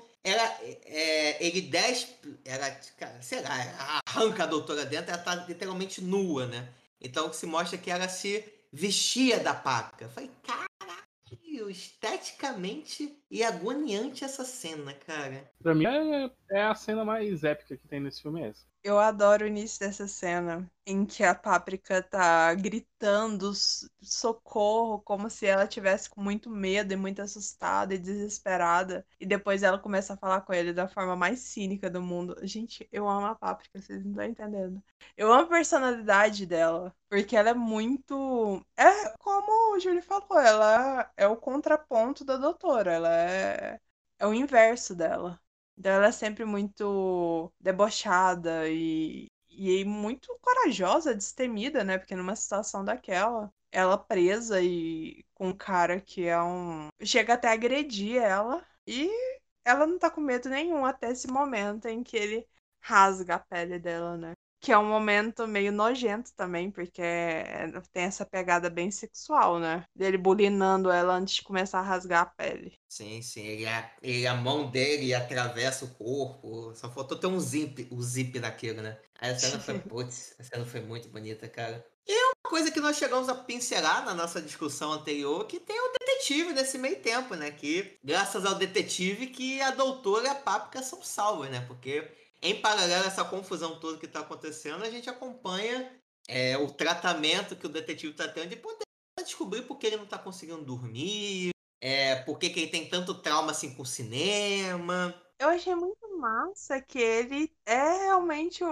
ele despe, cara, sei lá, arranca a doutora dentro, ela tá literalmente nua, né? Então se mostra que ela se vestia da Páprica. Eu falei, caralho, esteticamente E agoniante essa cena, cara. Pra mim é a cena mais épica que tem nesse filme, é essa. Eu adoro o início dessa cena em que a Páprica tá gritando socorro, como se ela tivesse com muito medo e muito assustada e desesperada. E depois ela começa a falar com ele da forma mais cínica do mundo. Gente, eu amo a Páprica, vocês não estão entendendo. Eu amo a personalidade dela, porque ela é muito. É como o Júlio falou, ela é o contraponto da doutora, é o inverso dela. Então ela é sempre muito debochada e muito corajosa, destemida, né? Porque numa situação daquela, ela presa e com um cara que é um. Chega até a agredir ela e ela não tá com medo nenhum até esse momento em que ele rasga a pele dela, né? Que é um momento meio nojento também, porque tem essa pegada bem sexual, né? Dele bulinando ela antes de começar a rasgar a pele. Sim, sim. A mão dele atravessa o corpo. Só faltou ter o zip daquilo, né? Aí a cena foi, putz, a cena foi muito bonita, cara. E é uma coisa que nós chegamos a pincelar na nossa discussão anterior, que tem o detetive nesse meio tempo, né? Que, graças ao detetive, que a doutora e a Páprica são salvas, né? Porque, em paralelo a essa confusão toda que tá acontecendo, a gente acompanha o tratamento que o detetive tá tendo de poder descobrir por que ele não tá conseguindo dormir, por que ele tem tanto trauma assim com o cinema. Eu achei muito massa que ele é realmente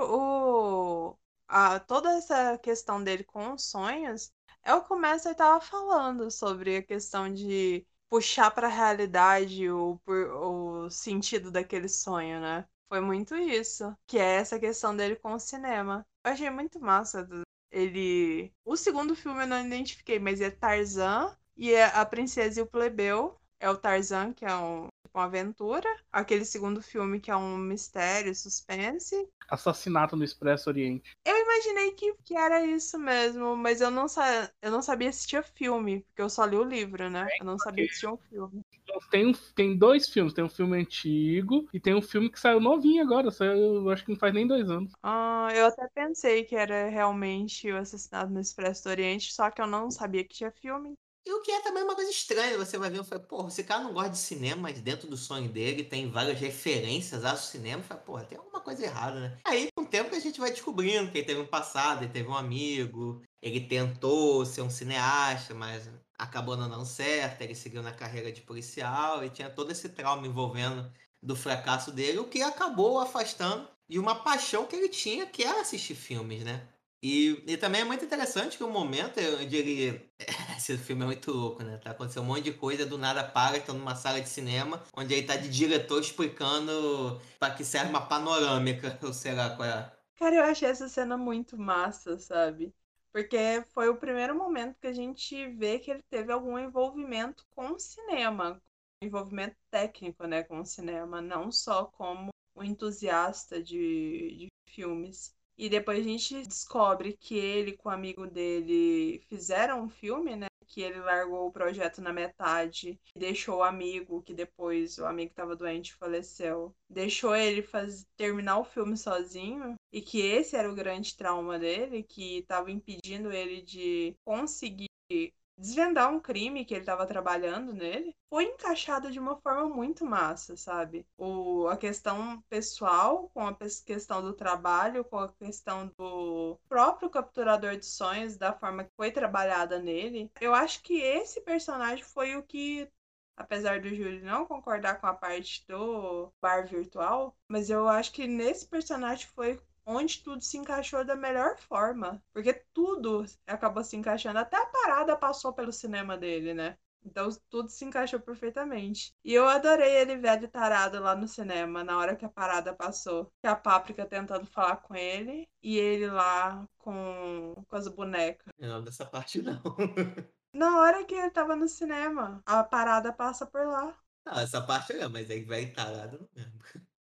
toda essa questão dele com os sonhos é o que o Messer estava falando sobre a questão de puxar para a realidade o sentido daquele sonho, né? Foi muito isso, que é essa questão dele com o cinema. Eu achei muito massa ele. O segundo filme eu não identifiquei, mas é Tarzan e é a Princesa e o Plebeu. É o Tarzan, que é uma aventura. Aquele segundo filme que é um mistério, suspense. Assassinato no Expresso Oriente. Eu imaginei que era isso mesmo, mas eu não sabia se tinha filme, porque eu só li o livro, né? Eu não sabia que tinha um filme. Tem dois filmes. Tem um filme antigo e tem um filme que saiu novinho agora. Saiu, eu acho que não faz nem 2 anos. Ah, eu até pensei que era realmente o Assassinato no Expresso do Oriente, só que eu não sabia que tinha filme. E o que é também uma coisa estranha, você vai ver e fala, porra, esse cara não gosta de cinema, mas dentro do sonho dele tem várias referências ao cinema. Fala, porra, tem alguma coisa errada, né? Aí, com o tempo, a gente vai descobrindo que ele teve um passado, ele teve um amigo, ele tentou ser um cineasta, mas acabou não dando certo, ele seguiu na carreira de policial e tinha todo esse trauma envolvendo do fracasso dele, o que acabou o afastando de uma paixão que ele tinha, que era assistir filmes, né? E também é muito interessante que o momento onde ele. Esse filme é muito louco, né? Tá acontecendo um monte de coisa, do nada para, tá numa sala de cinema, onde ele tá de diretor explicando para que serve uma panorâmica, ou sei lá qual é. Cara, eu achei essa cena muito massa, sabe? Porque foi o primeiro momento que a gente vê que ele teve algum envolvimento com o cinema, um envolvimento técnico, né, com o cinema, não só como um entusiasta de filmes. E depois a gente descobre que ele com o amigo dele fizeram um filme, né? Que ele largou o projeto na metade e deixou o amigo, que depois o amigo estava doente e faleceu, deixou ele terminar o filme sozinho e que esse era o grande trauma dele, que estava impedindo ele de conseguir desvendar um crime que ele estava trabalhando nele, foi encaixada de uma forma muito massa, sabe? A questão pessoal com a questão do trabalho, com a questão do próprio capturador de sonhos, da forma que foi trabalhada nele. Eu acho que esse personagem foi o que, apesar do Júlio não concordar com a parte do bar virtual, mas eu acho que nesse personagem foi onde tudo se encaixou da melhor forma. Porque tudo acabou se encaixando. Até a parada passou pelo cinema dele, né? Então tudo se encaixou perfeitamente. E eu adorei ele velho tarado lá no cinema, na hora que a parada passou. Que a Páprica tentando falar com ele e ele lá com as bonecas. Não, dessa parte não. Na hora que ele tava no cinema, a parada passa por lá. Não, essa parte não, mas aí vai tarado não mesmo.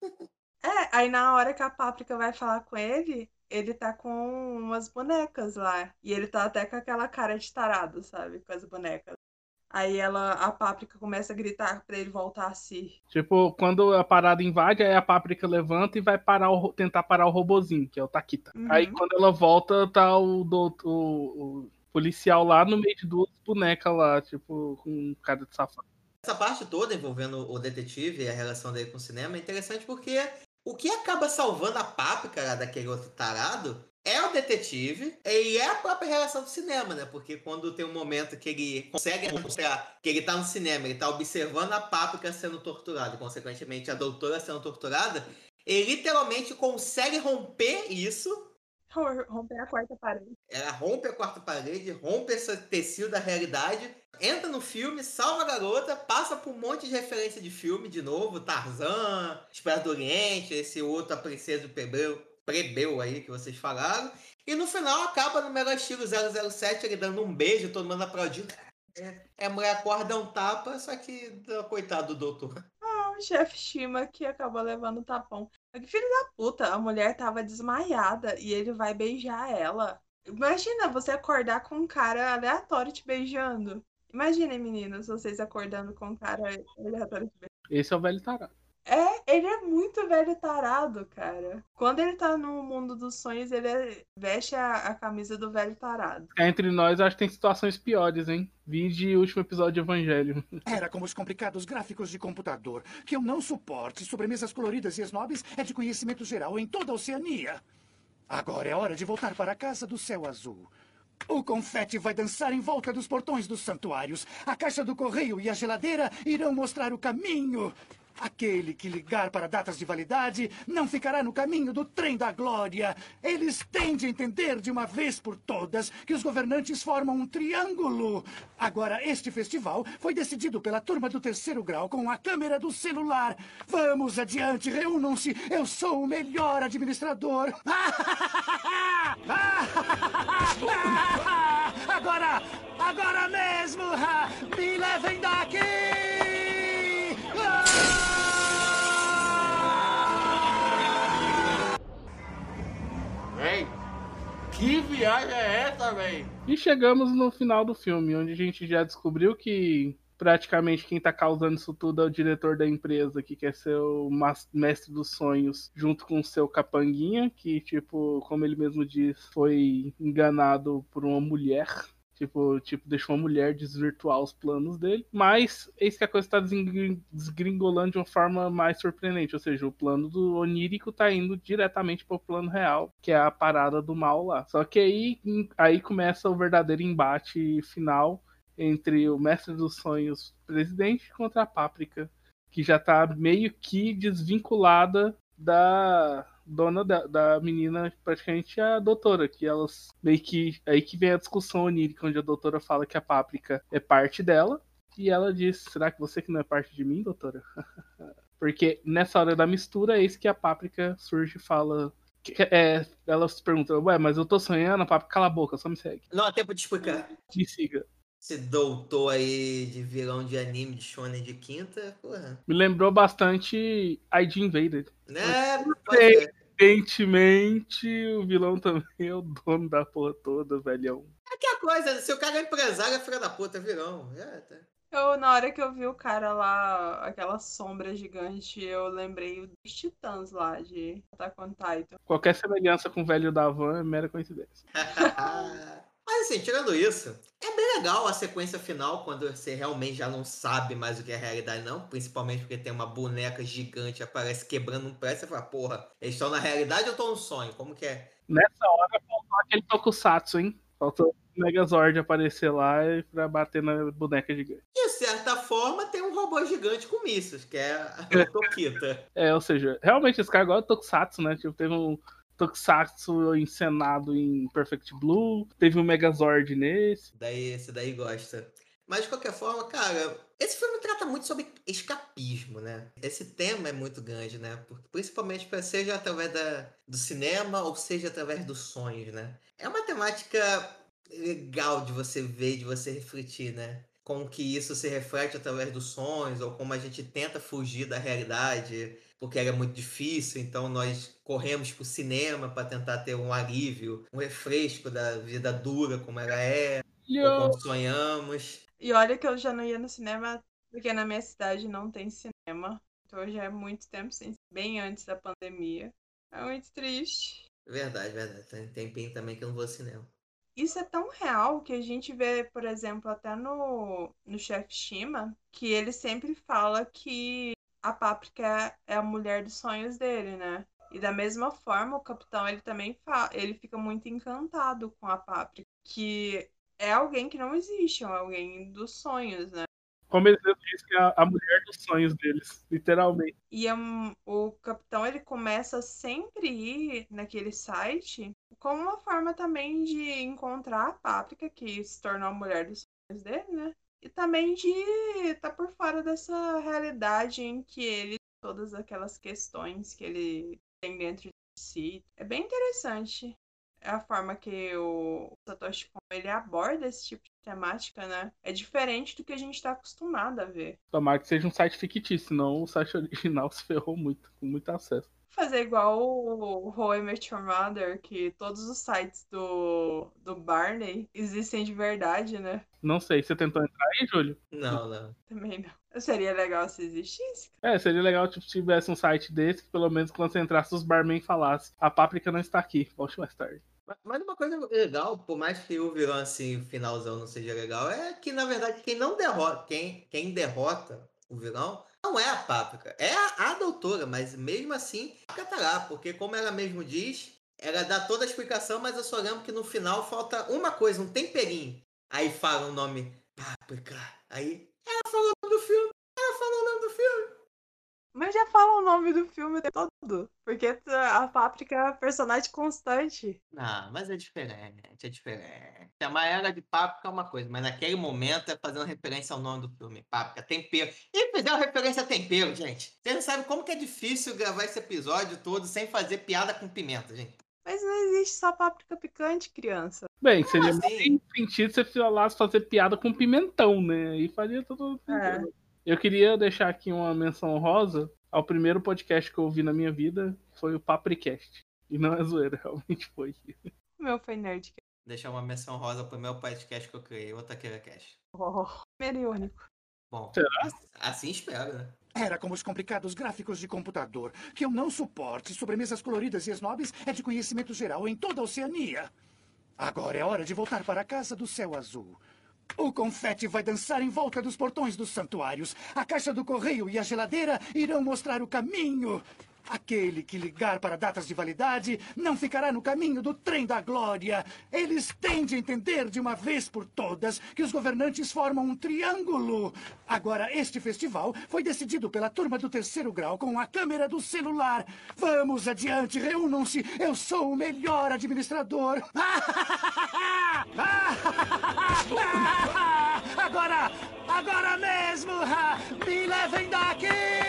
Aí na hora que a Páprica vai falar com ele tá com umas bonecas lá. E ele tá até com aquela cara de tarado, sabe? Com as bonecas. Aí a Páprica começa a gritar pra ele voltar a si. Tipo, quando a parada invade, aí a Páprica levanta e vai tentar parar o robozinho, que é o Takita. Aí Uhum. quando ela volta, tá o policial lá no meio de duas bonecas lá, tipo, com um cara de safado. Essa parte toda envolvendo o detetive e a relação dele com o cinema é interessante porque o que acaba salvando a Páprica daquele outro tarado é o detetive e é a própria relação do cinema, né? Porque quando tem um momento que ele consegue mostrar que ele tá no cinema, ele tá observando a Páprica sendo torturada, e consequentemente a doutora sendo torturada, ele literalmente consegue romper isso. Romper a quarta parede. Ela rompe a quarta parede, rompe esse tecido da realidade, entra no filme, salva a garota, passa por um monte de referência de filme de novo, Tarzan, Espera do Oriente, esse outro, A Princesa do Plebeu aí que vocês falaram. E no final acaba no melhor estilo 007, ele dando um beijo, todo mundo aplaudindo. A mulher acorda, um tapa, só que coitado do doutor. O chefe Shima que acabou levando o tapão. Que filho da puta, a mulher tava desmaiada e ele vai beijar ela. Imagina você acordar com um cara aleatório te beijando. Imaginem, meninas, vocês acordando com um cara aleatório te beijando. Esse é o velho tarado. Ele é muito velho tarado, cara. Quando ele tá no mundo dos sonhos, ele veste a camisa do velho tarado. Entre nós, acho que tem situações piores, hein? Vide o último episódio de Evangelho. Era como os complicados gráficos de computador, que eu não suporte. Sobremesas coloridas e snobs é de conhecimento geral em toda a Oceania. Agora é hora de voltar para a casa do céu azul. O confete vai dançar em volta dos portões dos santuários. A caixa do correio e a geladeira irão mostrar o caminho. Aquele que ligar para datas de validade não ficará no caminho do trem da glória. Eles têm de entender de uma vez por todas que os governantes formam um triângulo. Agora, este festival foi decidido pela turma do 3º grau com a câmera do celular. Vamos adiante, reúnam-se. Eu sou o melhor administrador. Agora mesmo! Me levem daqui! Véi, que viagem é essa, véi? E chegamos no final do filme, onde a gente já descobriu que praticamente quem tá causando isso tudo é o diretor da empresa, que quer ser o mestre dos sonhos, junto com o seu capanguinha, que, tipo, como ele mesmo diz, foi enganado por uma mulher. Tipo, deixou uma mulher desvirtuar os planos dele. Mas eis que a coisa está desgringolando de uma forma mais surpreendente. Ou seja, o plano do onírico tá indo diretamente pro plano real, que é a parada do mal lá. Só que aí começa o verdadeiro embate final entre o mestre dos sonhos presidente contra a Páprica, que já tá meio que desvinculada da dona da menina, praticamente a doutora, que elas meio que aí que vem a discussão onírica, onde a doutora fala que a Páprica é parte dela, e ela diz: será que você que não é parte de mim, doutora? Porque nessa hora da mistura é isso que a Páprica surge e fala. Ela se pergunta: ué, mas eu tô sonhando? A Páprica, cala a boca, só me segue. Não há tempo de explicar. Me siga. Esse doutor aí de vilão de anime de shonen de quinta, porra. Me lembrou bastante ID Invaded. Né? Pode ser. Evidentemente, o vilão também é o dono da porra toda, velhão. É que a coisa, se o cara é empresário, é filho da puta, é vilão. Na hora que eu vi o cara lá, aquela sombra gigante, eu lembrei dos Titãs lá de Attack on Titan. Qualquer semelhança com o velho da van é mera coincidência. Mas assim, tirando isso, é bem legal a sequência final, quando você realmente já não sabe mais o que é realidade, não. Principalmente porque tem uma boneca gigante que aparece quebrando um prédio. Você fala, porra, eles estão na realidade ou estão no sonho? Como que é? Nessa hora faltou aquele tokusatsu, hein? Faltou o Megazord aparecer lá pra bater na boneca gigante. De certa forma, tem um robô gigante com mísseis, que é a Tokita. Ou seja, realmente esse cara gosta de tokusatsu, né? Tipo, teve um Tokusatsu encenado em Perfect Blue, teve um Megazord nesse. Esse daí gosta. Mas de qualquer forma, cara, esse filme trata muito sobre escapismo, né? Esse tema é muito grande, né? Principalmente seja através do cinema ou seja através dos sonhos, né? É uma temática legal de você ver, de você refletir, né? Como que isso se reflete através dos sonhos, ou como a gente tenta fugir da realidade, porque era muito difícil, então nós corremos pro cinema para tentar ter um alívio, um refresco da vida dura como ela é, ou como sonhamos. E olha que eu já não ia no cinema, porque na minha cidade não tem cinema. Então já é muito tempo sem, bem antes da pandemia. É muito triste. Verdade. Tem tempinho também que eu não vou ao cinema. isso é tão real que a gente vê, por exemplo, até no Chef Shima, que ele sempre fala que a Páprica é a mulher dos sonhos dele, né? E da mesma forma, o Capitão, ele também ele fica muito encantado com a Páprica, que é alguém que não existe, é alguém dos sonhos, né? Como ele disse, que é a mulher dos sonhos deles, literalmente. E o Capitão, ele começa sempre a ir naquele site como uma forma também de encontrar a Páprica, que se tornou a mulher dos sonhos dele, né? E também de estar por fora dessa realidade em que ele, todas aquelas questões que ele tem dentro de si. É bem interessante a forma que o Satoshi Kon ele aborda esse tipo de temática, né? É diferente do que a gente está acostumado a ver. Tomara que seja um site fictício, senão o site original se ferrou muito, com muito acesso. Fazer igual o How I Met Your Mother, que todos os sites do Barney existem de verdade, né? Não sei, você tentou entrar aí, Júlio? Não. Também não. Seria legal se existisse. Seria legal tipo, se tivesse um site desse que pelo menos quando você entrasse os barman falassem a Páprica não está aqui, volte mais tarde. Mas uma coisa legal, por mais que o vilão assim, o finalzão não seja legal, é que na verdade quem derrota o vilão não é a Páprica, é a doutora, mas mesmo assim fica lá, porque como ela mesmo diz, ela dá toda a explicação, mas eu só lembro que no final falta uma coisa, um temperinho. Aí fala o nome Páprica, aí ela falou o nome do filme, Mas já fala o nome do filme todo. Porque a Páprica é a personagem constante. Não, mas é diferente, é diferente. Chamar ela de Páprica é uma coisa, mas naquele momento é fazendo referência ao nome do filme, Páprica, tempero. E fizeram referência a tempero, gente. Vocês não sabem como que é difícil gravar esse episódio todo sem fazer piada com pimenta, gente. Mas não existe só páprica picante, criança. Bem, seria assim? mais sentido se você falasse fazer piada com pimentão, né? E faria tudo sentido. Eu queria deixar aqui uma menção honrosa ao primeiro podcast que eu ouvi na minha vida, foi o Papricast. E não é zoeira, realmente foi. O meu foi nerd. Deixar uma menção rosa pro meu podcast que eu criei, o Otaqueira Cash. Primeiro e único. Bom, Será? assim espero, né? Era como os complicados gráficos de computador, que eu não suporte, sobremesas coloridas e snobs, é de conhecimento geral em toda a Oceania. Agora é hora de voltar para a casa do céu azul. O confete vai dançar em volta dos portões dos santuários. A caixa do correio e a geladeira irão mostrar o caminho. Aquele que ligar para datas de validade não ficará no caminho do trem da glória. Eles têm de entender de uma vez por todas que os governantes formam um triângulo. Agora, este festival foi decidido pela turma do 3º grau com a câmera do celular. Vamos adiante, reúnam-se. Eu sou o melhor administrador. Agora mesmo! Me levem daqui!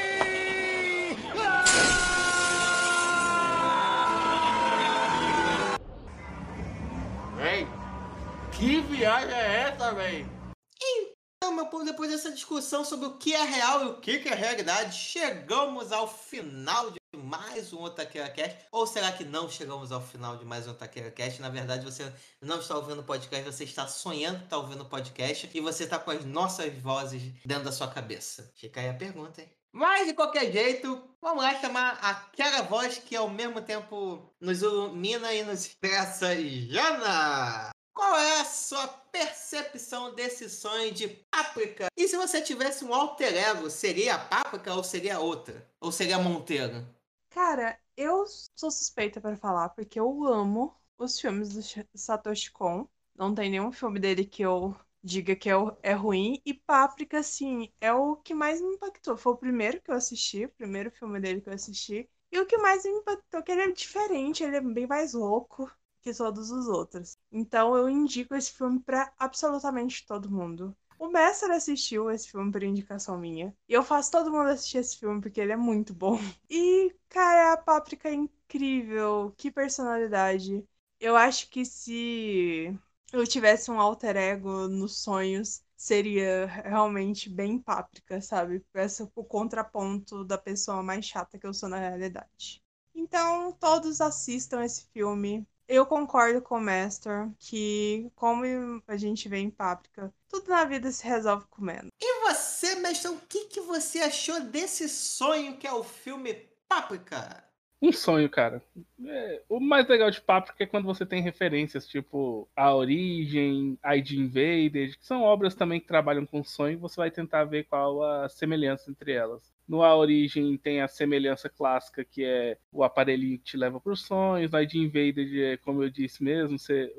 Véi, que viagem é essa, véi? Então, meu povo, depois dessa discussão sobre o que é real e o que é realidade, chegamos ao final de mais um Otaqueira Cast. Ou será que não chegamos ao final de mais um Otaqueira Cast? Na verdade, você não está ouvindo o podcast, você está sonhando que está ouvindo o podcast e você está com as nossas vozes dentro da sua cabeça. Fica aí a pergunta, hein? Mas, de qualquer jeito, vamos lá chamar aquela voz que ao mesmo tempo nos ilumina e nos expressa, Jana! Qual é a sua percepção desse sonho de Páprica? E se você tivesse um alter ego, seria a Páprica ou seria outra? Ou seria a Monteiro? Cara, eu sou suspeita pra falar, porque eu amo os filmes do Satoshi Kon. Não tem nenhum filme dele que eu diga que é ruim. E Páprica, assim, é o que mais me impactou. Foi o primeiro que eu assisti, o primeiro filme dele que eu assisti. E o que mais me impactou é que ele é diferente, ele é bem mais louco que todos os outros. Então eu indico esse filme pra absolutamente todo mundo. O Messer assistiu esse filme por indicação minha. E eu faço todo mundo assistir esse filme porque ele é muito bom. E, cara, a Páprica é incrível. Que personalidade. Eu acho que se eu tivesse um alter ego nos sonhos, seria realmente bem Páprica, sabe? O contraponto da pessoa mais chata que eu sou na realidade. Então, todos assistam esse filme. Eu concordo com o Master que, como a gente vê em Páprica, tudo na vida se resolve comendo. E você, mestre, o que você achou desse sonho que é o filme Páprica? Um sonho, cara. O mais legal de Paprika é quando você tem referências, tipo A Origem, ID Invaded, que são obras também que trabalham com sonho, você vai tentar ver qual a semelhança entre elas. No A Origem tem a semelhança clássica, que é o aparelhinho que te leva para os sonhos. No ID Invaded, como eu disse mesmo,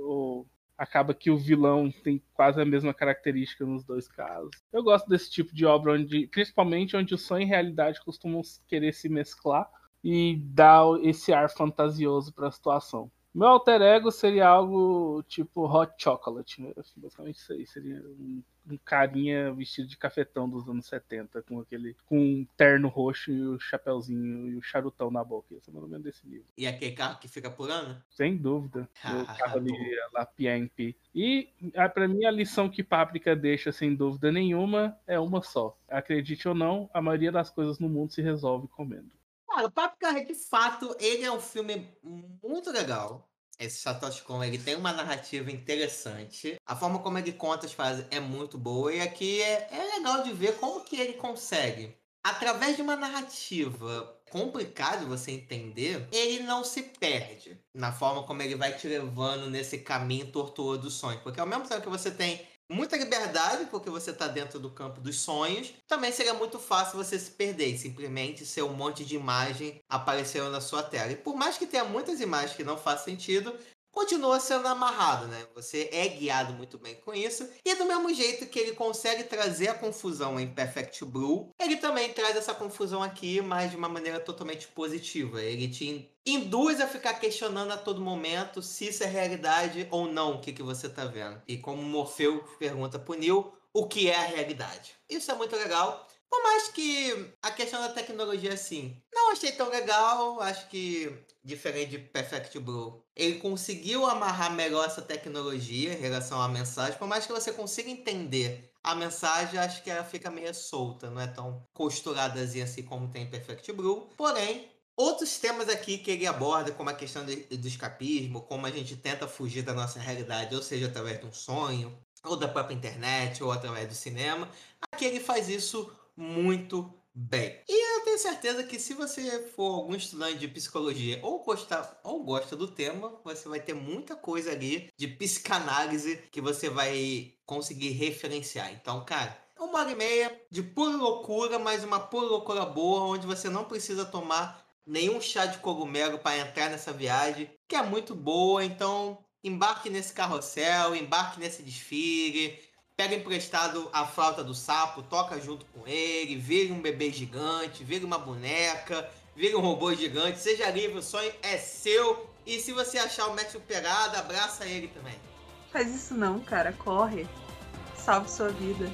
acaba que o vilão tem quase a mesma característica nos dois casos. Eu gosto desse tipo de obra, principalmente onde o sonho e realidade costumam querer se mesclar e dar esse ar fantasioso para a situação. Meu alter ego seria algo tipo Hot Chocolate, né? Basicamente isso aí. Seria um carinha vestido de cafetão dos anos 70, com um terno roxo e o chapeuzinho e o charutão na boca. Esse é mais ou menos desse nível. E aquele carro que fica pulando? Sem dúvida. O carro ali, La PNP. E pra mim a lição que Paprika deixa, sem dúvida nenhuma, é uma só. Acredite ou não, a maioria das coisas no mundo se resolve comendo. Cara, o Paprika, de fato, ele é um filme muito legal. Esse Satoshi Kon, ele tem uma narrativa interessante. A forma como ele conta as frases é muito boa. E aqui é legal de ver como que ele consegue, através de uma narrativa complicada de você entender, ele não se perde na forma como ele vai te levando nesse caminho tortuoso do sonho. Porque ao mesmo tempo que você tem muita liberdade, porque você está dentro do campo dos sonhos, também seria muito fácil você se perder e simplesmente ser um monte de imagem aparecendo na sua tela. E por mais que tenha muitas imagens que não fazem sentido, continua sendo amarrado, né? Você é guiado muito bem com isso. E do mesmo jeito que ele consegue trazer a confusão em Perfect Blue, ele também traz essa confusão aqui, mas de uma maneira totalmente positiva. Ele te induz a ficar questionando a todo momento se isso é realidade ou não, o que você tá vendo. E como Morfeu pergunta pro Neo, o que é a realidade? Isso é muito legal. Por mais que a questão da tecnologia, assim, não achei tão legal. Acho que, diferente de Perfect Blue, ele conseguiu amarrar melhor essa tecnologia em relação à mensagem. Por mais que você consiga entender a mensagem, acho que ela fica meio solta, não é tão costuradazinha assim como tem em Perfect Blue. Porém, outros temas aqui que ele aborda, como a questão do escapismo, como a gente tenta fugir da nossa realidade, ou seja, através de um sonho, ou da própria internet, ou através do cinema, aqui ele faz isso muito bem. E eu tenho certeza que se você for algum estudante de psicologia ou gosta do tema, você vai ter muita coisa ali de psicanálise que você vai conseguir referenciar. Então, cara, 1h30 de pura loucura, mas uma pura loucura boa, onde você não precisa tomar nenhum chá de cogumelo para entrar nessa viagem, que é muito boa. Então, embarque nesse carrossel, embarque nesse desfile, pega emprestado a flauta do sapo, toca junto com ele, vire um bebê gigante, vire uma boneca, vire um robô gigante, seja livre, o sonho é seu. E se você achar o mestre operado, abraça ele também. Faz isso não, cara, corre. Salve sua vida.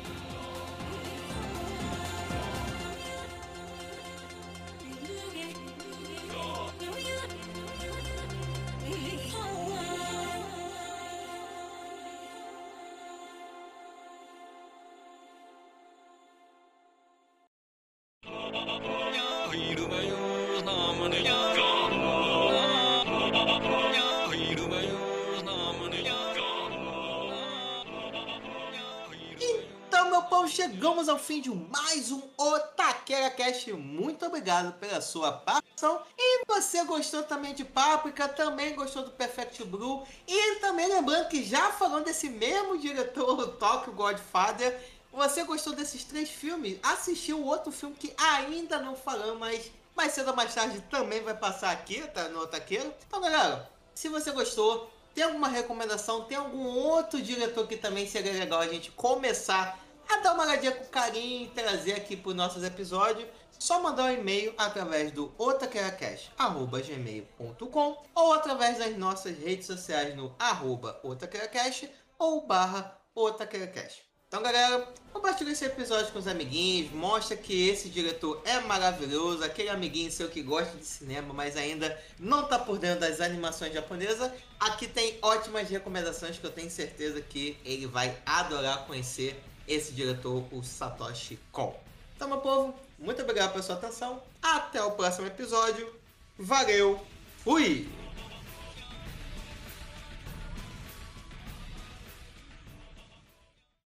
Então, meu povo, chegamos ao fim de mais um Otaquera Cast. Muito obrigado pela sua participação. E você gostou também de Paprika, também gostou do Perfect Blue. E também lembrando que já falando desse mesmo diretor do Tokyo Godfather, você gostou desses 3 filmes? Assistiu outro filme que ainda não falamos, mas mais cedo ou mais tarde também vai passar aqui, tá, no Otaqueiro. Então, galera, se você gostou, tem alguma recomendação, tem algum outro diretor que também seria legal a gente começar a dar uma olhadinha com carinho e trazer aqui para os nossos episódios, só mandar um e-mail através do otaqueracast@gmail.com ou através das nossas redes sociais no @otaqueracast ou /otaqueracast. Então, galera, compartilha esse episódio com os amiguinhos, mostra que esse diretor é maravilhoso, aquele amiguinho seu que gosta de cinema, mas ainda não tá por dentro das animações japonesas. Aqui tem ótimas recomendações que eu tenho certeza que ele vai adorar conhecer esse diretor, o Satoshi Kon. Então, meu povo, muito obrigado pela sua atenção, até o próximo episódio, valeu, fui!